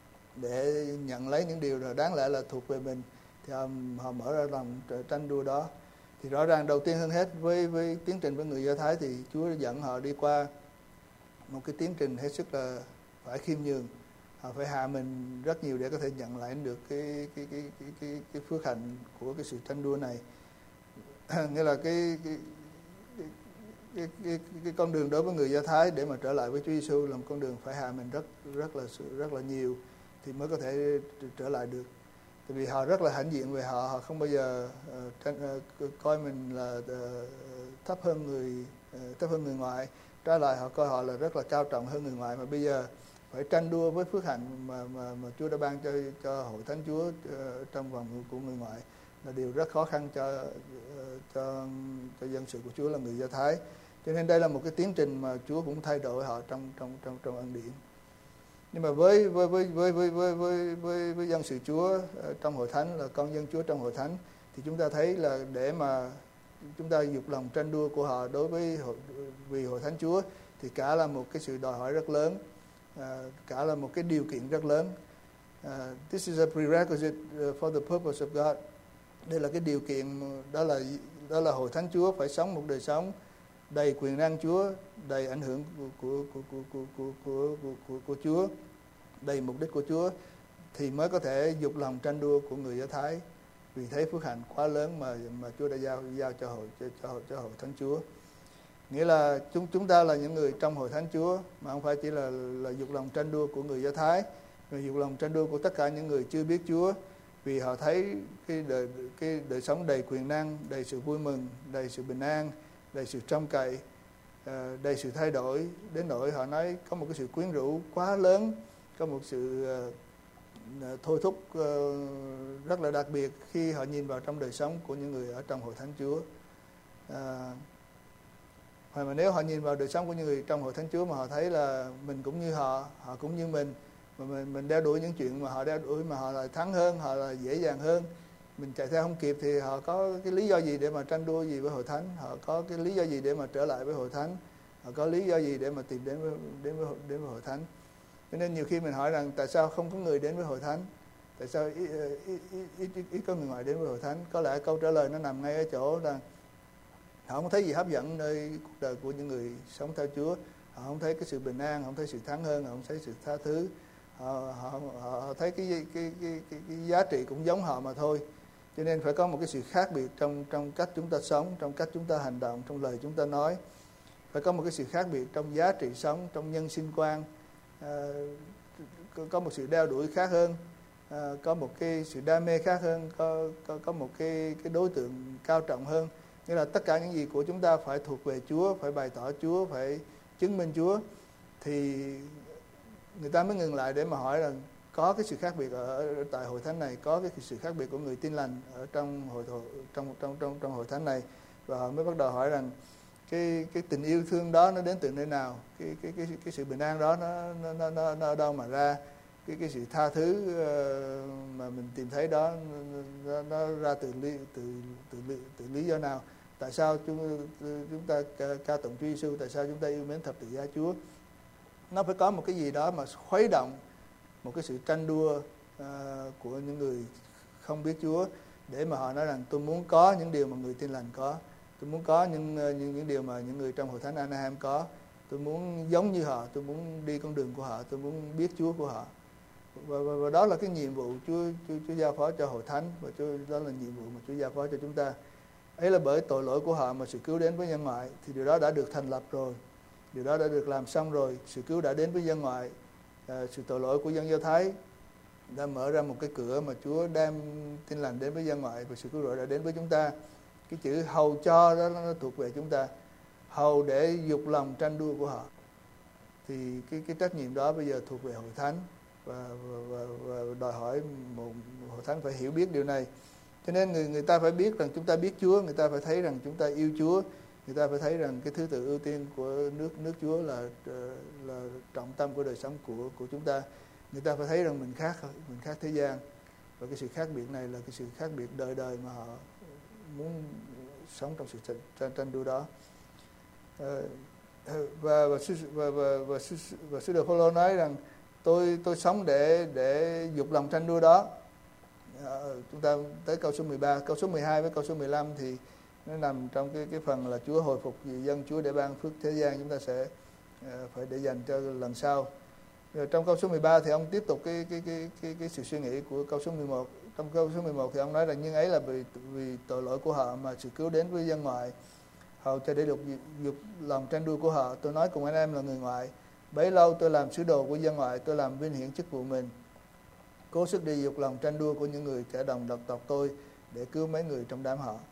để nhận lấy những điều là đáng lẽ là thuộc về mình. Thì họ, họ mở ra lòng tranh đua đó. Thì rõ ràng đầu tiên hơn hết với với tiến trình với người Do Thái thì Chúa dẫn họ đi qua một cái tiến trình hết sức là phải khiêm nhường. Họ phải hạ mình rất nhiều để có thể nhận lại được cái cái cái cái cái, cái phước hạnh của cái sự tranh đua này. Nghĩa là cái cái cái, cái cái cái con đường đối với người Do Thái để mà trở lại với Chúa Giêsu là một con đường phải hạ mình rất rất là rất là nhiều thì mới có thể trở lại được. Tại vì họ rất là hãnh diện về họ, họ không bao giờ uh, tranh, uh, coi mình là uh, thấp hơn người uh, thấp hơn người ngoại. Trái lại họ coi họ là rất là cao trọng hơn người ngoại, mà bây giờ phải tranh đua với phước hạnh mà mà mà Chúa đã ban cho cho hội thánh Chúa uh, trong vòng của người ngoại là điều rất khó khăn cho uh, cho cho dân sự của Chúa là người Do Thái. Cho nên đây là một cái tiến trình mà Chúa cũng thay đổi họ trong trong trong trong ân điển. Nhưng mà với với với với với với với với, với dân sự Chúa trong hội thánh, là con dân Chúa trong hội thánh, thì chúng ta thấy là để mà chúng ta dục lòng tranh đua của họ đối với hội, vì hội thánh Chúa thì cả là một cái sự đòi hỏi rất lớn, à, cả là một cái điều kiện rất lớn. Uh, this is a prerequisite for the purpose of God. Đây là cái điều kiện, đó là đó là hội thánh Chúa phải sống một đời sống đầy quyền năng Chúa, đầy ảnh hưởng của của của của của của của, của, của, của Chúa, đầy mục đích của Chúa, thì mới có thể dục lòng tranh đua của người Do Thái, vì thấy phước hạnh quá lớn mà mà Chúa đã giao giao cho hội cho cho, cho hội thánh Chúa. Nghĩa là chúng chúng ta là những người trong hội thánh Chúa, mà không phải chỉ là là dục lòng tranh đua của người Do Thái, mà dục lòng tranh đua của tất cả những người chưa biết Chúa, vì họ thấy cái đời cái đời sống đầy quyền năng, đầy sự vui mừng, đầy sự bình an, đầy sự trông cậy, đầy sự thay đổi, đến nỗi họ nói có một cái sự quyến rũ quá lớn, có một sự thôi thúc rất là đặc biệt khi họ nhìn vào trong đời sống của những người ở trong hội thánh Chúa. À, hoặc mà nếu họ nhìn vào đời sống của những người trong hội thánh Chúa mà họ thấy là mình cũng như họ, họ cũng như mình, mà mình mình đeo đuổi những chuyện mà họ đeo đuổi mà họ lại thắng hơn, họ là dễ dàng hơn, mình chạy theo không kịp, thì họ có cái lý do gì để mà tranh đua gì với hội thánh, họ có cái lý do gì để mà trở lại với hội thánh, họ có lý do gì để mà tìm đến với đến với đến với hội thánh. Cho nên nhiều khi mình hỏi rằng tại sao không có người đến với hội thánh, tại sao ít, ít, ít, ít, ít có người ngoài đến với hội thánh. Có lẽ câu trả lời nó nằm ngay ở chỗ là họ không thấy gì hấp dẫn nơi cuộc đời của những người sống theo Chúa. Họ không thấy cái sự bình an, họ không thấy sự thắng hơn, họ không thấy sự tha thứ. Họ, họ, họ thấy cái, cái, cái, cái, cái, cái giá trị cũng giống họ mà thôi. Cho nên phải có một cái sự khác biệt trong, trong cách chúng ta sống, trong cách chúng ta hành động, trong lời chúng ta nói. Phải có một cái sự khác biệt trong giá trị sống, trong nhân sinh quan. À, có một sự đeo đuổi khác hơn, à, có một cái sự đam mê khác hơn, có, có, có một cái, cái đối tượng cao trọng hơn. Nghĩa là tất cả những gì của chúng ta phải thuộc về Chúa, phải bày tỏ Chúa, phải chứng minh Chúa, thì người ta mới ngừng lại để mà hỏi rằng có cái sự khác biệt ở, ở tại hội thánh này, có cái sự khác biệt của người tin lành ở trong hội trong trong trong trong hội thánh này, và họ mới bắt đầu hỏi rằng cái cái tình yêu thương đó nó đến từ nơi nào, cái cái cái cái sự bình an đó nó nó nó nó, nó ở đâu mà ra, cái cái sự tha thứ mà mình tìm thấy đó nó, nó ra từ lý từ từ từ lý do nào, tại sao chúng chúng ta ca, ca tụng Chúa Giêsu, tại sao chúng ta yêu mến thập tự giá Chúa. Nó phải có một cái gì đó mà khuấy động một cái sự tranh đua uh, của những người không biết Chúa, để mà họ nói rằng tôi muốn có những điều mà người tin lành có, tôi muốn có những những, những điều mà những người trong hội thánh Anaheim có, tôi muốn giống như họ, tôi muốn đi con đường của họ, tôi muốn biết Chúa của họ. Và, và, và đó là cái nhiệm vụ Chúa, Chúa, Chúa giao phó cho hội thánh, và Chúa, đó là nhiệm vụ mà Chúa giao phó cho chúng ta. Ấy là bởi tội lỗi của họ mà sự cứu đến với nhân ngoại, thì điều đó đã được thành lập rồi, điều đó đã được làm xong rồi. Sự cứu đã đến với dân ngoại, à, sự tội lỗi của dân Do Thái đã mở ra một cái cửa mà Chúa đem tin lành đến với dân ngoại, và sự cứu rỗi đã đến với chúng ta. Cái chữ hầu cho đó nó thuộc về chúng ta, hầu để dục lòng tranh đua của họ, thì cái cái trách nhiệm đó bây giờ thuộc về hội thánh, và, và, và đòi hỏi một, một hội thánh phải hiểu biết điều này. Cho nên người người ta phải biết rằng chúng ta biết Chúa, người ta phải thấy rằng chúng ta yêu Chúa, người ta phải thấy rằng cái thứ tự ưu tiên của nước nước Chúa là là trọng tâm của đời sống của của chúng ta. Người ta phải thấy rằng mình khác mình khác thế gian, và cái sự khác biệt này là cái sự khác biệt đời đời mà họ muốn sống trong sự tranh tranh đua đó. Và và và và và, và sứ đồ Phaolô nói rằng tôi tôi sống để để dục lòng tranh đua đó. À, chúng ta tới câu số mười ba, câu số mười hai với câu số mười lăm thì nó nằm trong cái cái phần là Chúa hồi phục vì dân Chúa để ban phước thế gian, chúng ta sẽ uh, phải để dành cho lần sau. Rồi trong câu số mười ba thì ông tiếp tục cái cái cái cái cái sự suy nghĩ của câu số mười một. Trong câu số mười một thì ông nói rằng nhưng ấy là vì vì tội lỗi của họ mà sự cứu đến với dân ngoại, hầu cho để được dục lòng tranh đua của họ. Tôi nói cùng anh em là người ngoại, bấy lâu tôi làm sứ đồ của dân ngoại, tôi làm vinh hiển chức vụ mình, cố sức đi dục lòng tranh đua của những người kẻ đồng độc tộc tôi để cứu mấy người trong đám họ.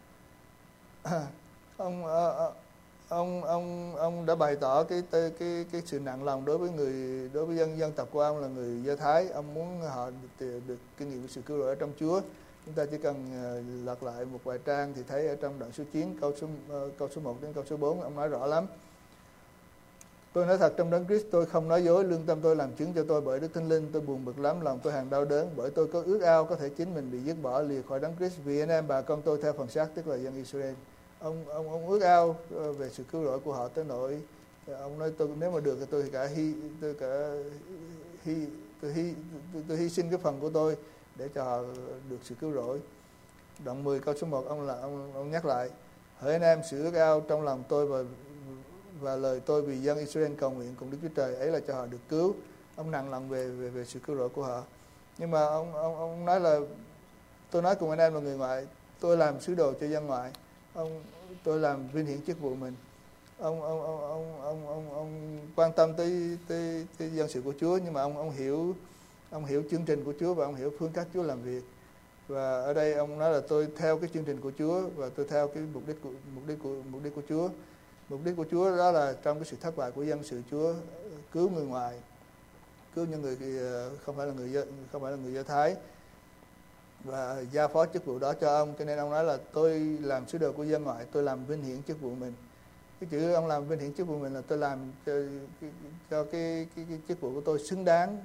ông ông ông ông đã bày tỏ cái cái cái cái sự nặng lòng đối với người đối với dân dân tộc của ông là người Do Thái. Ông muốn họ được, được kinh nghiệm sự cứu rỗi ở trong Chúa. Chúng ta chỉ cần lật lại một vài trang thì thấy ở trong đoạn số chín câu số câu số một đến câu số bốn ông nói rõ lắm. Tôi nói thật trong Đấng Christ tôi không nói dối, lương tâm tôi làm chứng cho tôi bởi Đức Thánh Linh. Tôi buồn bực lắm, lòng tôi hàng đau đớn, bởi tôi có ước ao có thể chính mình bị dứt bỏ lìa khỏi Đấng Christ vì anh em bà con tôi theo phần xác, tức là dân Israel. Ông ông ông ước ao về sự cứu rỗi của họ tới nỗi ông nói tôi nếu mà được thì tôi cả hy tôi cả hy tôi hy tôi, tôi hy sinh cái phần của tôi để cho họ được sự cứu rỗi. Đoạn mười câu số một ông là ông ông nhắc lại: hỡi anh em, sự ước ao trong lòng tôi và và lời tôi vì dân Israel cầu nguyện cùng Đức Chúa Trời ấy là cho họ được cứu. Ông nặng lòng về về về sự cứu rỗi của họ. Nhưng mà ông ông ông nói là tôi nói cùng anh em là người ngoại, tôi làm sứ đồ cho dân ngoại. Ông tôi làm vinh hiển chức vụ mình. Ông ông ông ông ông ông, ông quan tâm tới, tới tới dân sự của Chúa, nhưng mà ông ông hiểu ông hiểu chương trình của Chúa và ông hiểu phương cách Chúa làm việc. Và ở đây ông nói là tôi theo cái chương trình của Chúa và tôi theo cái mục đích của mục đích của mục đích của Chúa. Mục đích của Chúa đó là trong cái sự thất bại của dân sự Chúa, cứu người ngoài, cứu những người không phải là người không phải là người Do Thái, và giao phó chức vụ đó cho ông. Cho nên ông nói là tôi làm sứ đồ của dân ngoại, tôi làm vinh hiển chức vụ mình. Cái chữ ông làm vinh hiển chức vụ mình là tôi làm cho, cho cái, cái, cái chức vụ của tôi xứng đáng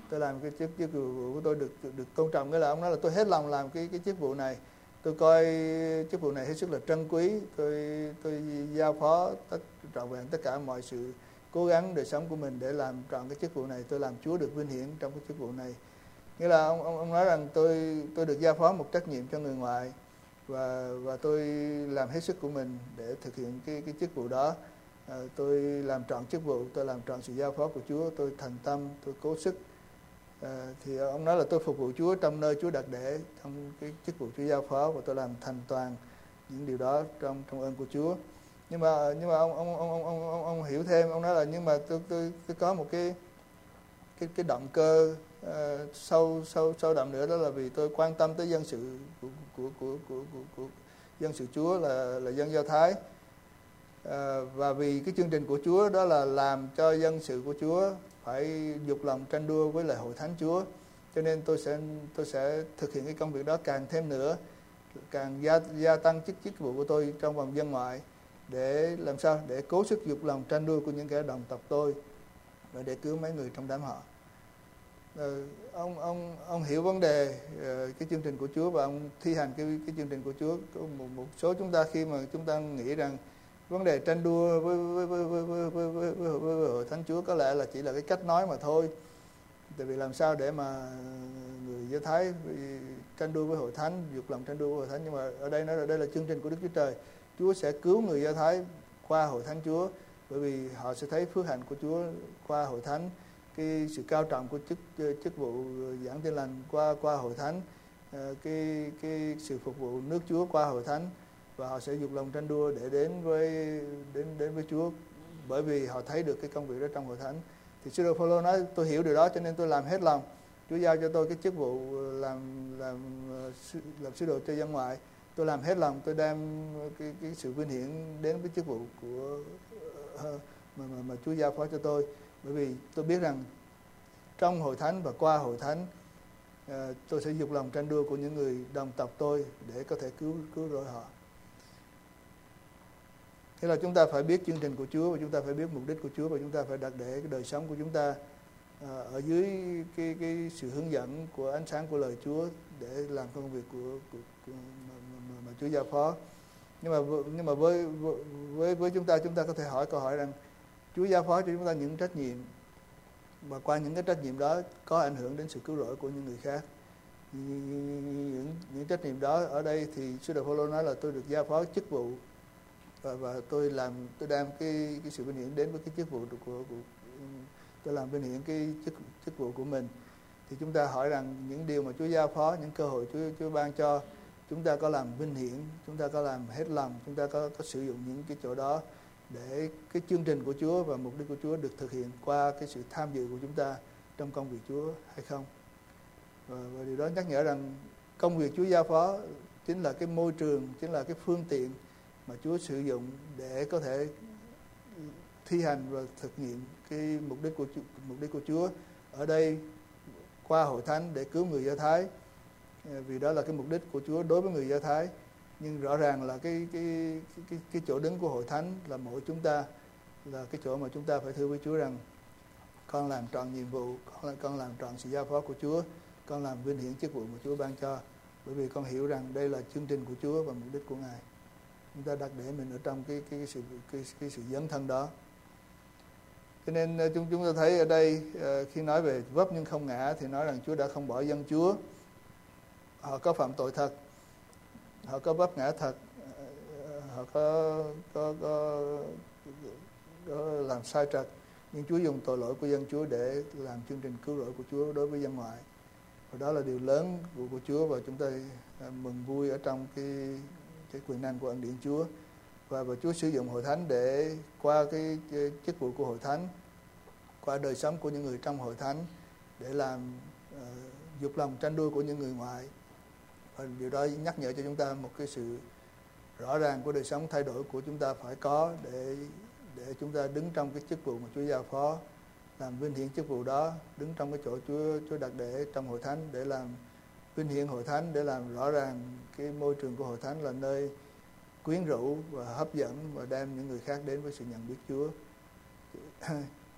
tôi làm cái chức chức vụ của tôi được được tôn trọng, nghĩa là ông nói là tôi hết lòng làm cái cái chức vụ này, tôi coi chức vụ này hết sức là trân quý, tôi tôi giao phó tất trọn vẹn tất cả mọi sự cố gắng đời sống của mình để làm trọn cái chức vụ này, tôi làm Chúa được vinh hiển trong cái chức vụ này. Nghĩa là ông ông, ông nói rằng tôi tôi được giao phó một trách nhiệm cho người ngoài, và và tôi làm hết sức của mình để thực hiện cái cái chức vụ đó. À, tôi làm trọn chức vụ, tôi làm trọn sự giao phó của Chúa, tôi thành tâm, tôi cố sức. À, thì ông nói là tôi phục vụ Chúa trong nơi Chúa đặt để, trong cái chức vụ Chúa giao phó, và tôi làm thành toàn những điều đó trong trong ơn của Chúa. Nhưng mà nhưng mà ông ông ông ông ông, ông, ông hiểu thêm, ông nói là nhưng mà tôi tôi tôi có một cái cái cái động cơ uh, sâu sâu sâu đậm nữa, đó là vì tôi quan tâm tới dân sự của của của của, của, của dân sự Chúa là là dân Do Thái. À, và vì cái chương trình của Chúa đó là làm cho dân sự của Chúa phải dục lòng tranh đua với lại hội thánh Chúa, cho nên tôi sẽ tôi sẽ thực hiện cái công việc đó càng thêm nữa, càng gia gia tăng chức chức vụ của tôi trong vòng dân ngoại, để làm sao để cố sức dục lòng tranh đua của những kẻ đồng tộc tôi, và để cứu mấy người trong đám họ. Rồi, ông ông ông hiểu vấn đề uh, cái chương trình của Chúa, và ông thi hành cái cái chương trình của Chúa. Có một một số chúng ta khi mà chúng ta nghĩ rằng vấn đề tranh đua với với với với với, với, với, với, với hội thánh Chúa có lẽ là chỉ là cái cách nói mà thôi. Tại vì làm sao để mà người Do Thái tranh đua với hội thánh, dục lòng tranh đua với hội thánh, nhưng mà ở đây nói là đây là chương trình của Đức Chúa Trời. Chúa sẽ cứu người Do Thái qua hội thánh Chúa, bởi vì họ sẽ thấy phước hạnh của Chúa qua hội thánh, cái sự cao trọng của chức chức vụ giảng tin lành qua qua hội thánh, cái cái sự phục vụ nước Chúa qua hội thánh, và họ sẽ dục lòng tranh đua để đến với đến đến với Chúa, bởi vì họ thấy được cái công việc đó trong hội thánh. Thì sứ đồ Phaolô nói tôi hiểu điều đó, cho nên tôi làm hết lòng. Chúa giao cho tôi cái chức vụ làm làm làm sứ đồ cho dân ngoại, tôi làm hết lòng, tôi đem cái cái sự vinh hiển đến với chức vụ của mà mà, mà Chúa giao phó cho tôi, bởi vì tôi biết rằng trong hội thánh và qua hội thánh, à, tôi sẽ dục lòng tranh đua của những người đồng tộc tôi để có thể cứu cứu rỗi họ. Thế là chúng ta phải biết chương trình của Chúa, và chúng ta phải biết mục đích của Chúa, và chúng ta phải đặt để cái đời sống của chúng ta à, ở dưới cái cái sự hướng dẫn của ánh sáng của lời Chúa để làm công việc của, của, của mà, mà, mà Chúa giao phó. Nhưng mà nhưng mà với với với chúng ta chúng ta có thể hỏi câu hỏi rằng Chúa giao phó cho chúng ta những trách nhiệm, và qua những cái trách nhiệm đó có ảnh hưởng đến sự cứu rỗi của những người khác. Những những trách nhiệm đó ở đây thì sứ đồ Phaolô nói là tôi được giao phó chức vụ, và và tôi làm tôi đem cái cái sự vinh hiển đến với cái chức vụ của, của, của tôi làm vinh hiển cái chức chức vụ của mình. Thì chúng ta hỏi rằng những điều mà Chúa giao phó, những cơ hội Chúa Chúa ban cho, chúng ta có làm vinh hiển, chúng ta có làm hết lòng, chúng ta có có sử dụng những cái chỗ đó để cái chương trình của Chúa và mục đích của Chúa được thực hiện qua cái sự tham dự của chúng ta trong công việc Chúa hay không. Và, và điều đó nhắc nhở rằng công việc Chúa giao phó chính là cái môi trường, chính là cái phương tiện mà Chúa sử dụng để có thể thi hành và thực hiện cái mục đích của mục đích của Chúa ở đây qua hội thánh để cứu người Do Thái, vì đó là cái mục đích của Chúa đối với người Do Thái. Nhưng rõ ràng là cái cái cái cái chỗ đứng của hội thánh là mỗi chúng ta, là cái chỗ mà chúng ta phải thưa với Chúa rằng con làm trọn nhiệm vụ, con con làm trọn sự giao phó của Chúa, con làm vinh hiển chức vụ mà Chúa ban cho, bởi vì con hiểu rằng đây là chương trình của Chúa và mục đích của Ngài. Chúng ta đặt để mình ở trong cái cái, cái sự cái, cái sự dấn thân đó. Cho nên chúng chúng ta thấy ở đây khi nói về vấp nhưng không ngã thì nói rằng Chúa đã không bỏ dân Chúa. Họ có phạm tội thật, họ có vấp ngã thật, họ có có có, có làm sai trật, nhưng Chúa dùng tội lỗi của dân Chúa để làm chương trình cứu rỗi của Chúa đối với dân ngoại. Và đó là điều lớn của, của Chúa, và chúng ta mừng vui ở trong cái cái quyền năng của ân điển Chúa. Và, và Chúa sử dụng hội thánh để qua cái, cái chức vụ của hội thánh, qua đời sống của những người trong hội thánh để làm uh, dục lòng tranh đua của những người ngoại. Và điều đó nhắc nhở cho chúng ta một cái sự rõ ràng của đời sống thay đổi của chúng ta phải có để để chúng ta đứng trong cái chức vụ mà Chúa giao phó, làm vinh hiển chức vụ đó, đứng trong cái chỗ Chúa Chúa đặt để trong hội thánh để làm vinh hiển hội thánh, để làm rõ ràng cái môi trường của hội thánh là nơi quyến rũ và hấp dẫn và đem những người khác đến với sự nhận biết Chúa.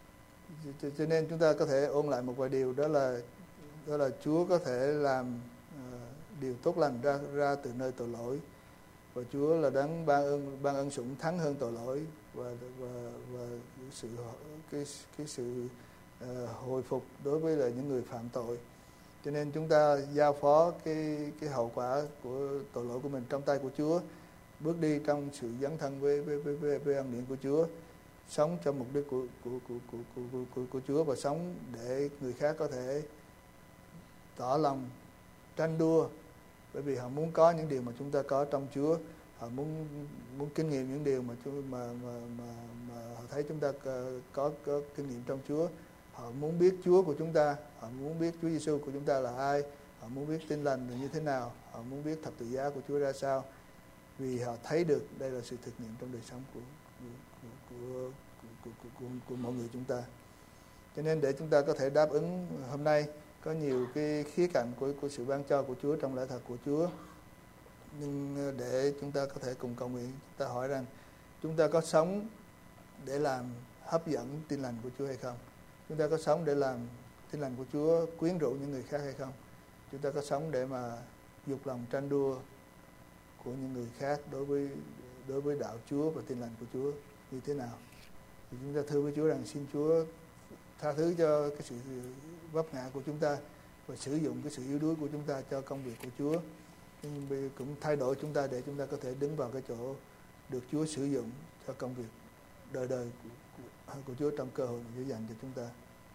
cho nên chúng ta có thể ôn lại một vài điều, đó là đó là Chúa có thể làm uh, điều tốt lành ra ra từ nơi tội lỗi, và Chúa là đấng ban ơn ban ân sủng thắng hơn tội lỗi, và và và cái sự cái cái sự uh, hồi phục đối với là những người phạm tội. Cho nên chúng ta giao phó cái cái hậu quả của tội lỗi của mình trong tay của Chúa, bước đi trong sự dấn thân với với với với, với ân điển của Chúa, sống cho mục đích của của của của của của, của, của Chúa, và sống để người khác có thể tỏ lòng tranh đua, bởi vì họ muốn có những điều mà chúng ta có trong Chúa, họ muốn muốn kinh nghiệm những điều mà Chúa mà mà mà, mà họ thấy chúng ta có, có có kinh nghiệm trong Chúa. Họ muốn biết Chúa của chúng ta, họ muốn biết Chúa Giêsu của chúng ta là ai, họ muốn biết tin lành là như thế nào, họ muốn biết thập tự giá của Chúa ra sao, vì họ thấy được đây là sự thực nghiệm trong đời sống của của của của, của, của, của, của mọi người chúng ta. Cho nên để chúng ta có thể đáp ứng hôm nay, có nhiều cái khía cạnh của của sự ban cho của Chúa trong lẽ thật của Chúa, nhưng để chúng ta có thể cùng cầu nguyện, chúng ta hỏi rằng chúng ta có sống để làm hấp dẫn tin lành của Chúa hay không? Chúng ta có sống để làm tin lành của Chúa quyến rũ những người khác hay không? Chúng ta có sống để mà dục lòng tranh đua của những người khác đối với đối với đạo Chúa và tin lành của Chúa như thế nào? Thì chúng ta thưa với Chúa rằng xin Chúa tha thứ cho cái sự vấp ngã của chúng ta, và sử dụng cái sự yếu đuối của chúng ta cho công việc của Chúa, nhưng cũng thay đổi chúng ta để chúng ta có thể đứng vào cái chỗ được Chúa sử dụng cho công việc đời đời của, của, của Chúa trong cơ hội mà Chúa dành cho chúng ta.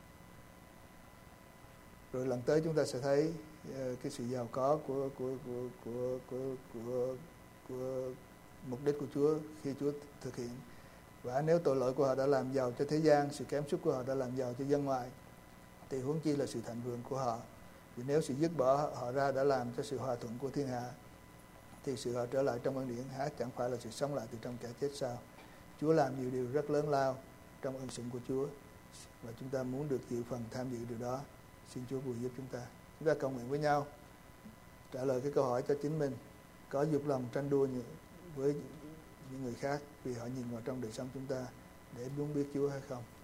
Rồi lần tới chúng ta sẽ thấy uh, cái sự giàu có của của của của của của, của mục đích của Chúa khi Chúa thực hiện. Và nếu tội lỗi của họ đã làm giàu cho thế gian, sự kém sút của họ đã làm giàu cho dân ngoại, thì huống chi là sự thịnh vượng của họ. Vì nếu sự dứt bỏ họ ra đã làm cho sự hòa thuận của thiên hạ, thì sự họ trở lại trong ân điển há chẳng phải là sự sống lại từ trong kẻ chết sao? Chúa làm nhiều điều rất lớn lao trong ân sủng của Chúa, và chúng ta muốn được chịu phần tham dự điều đó. Xin Chúa bùi giúp chúng ta. Chúng ta cầu nguyện với nhau, trả lời cái câu hỏi cho chính mình: có dục lòng tranh đua với những người khác vì họ nhìn vào trong đời sống chúng ta để muốn biết Chúa hay không?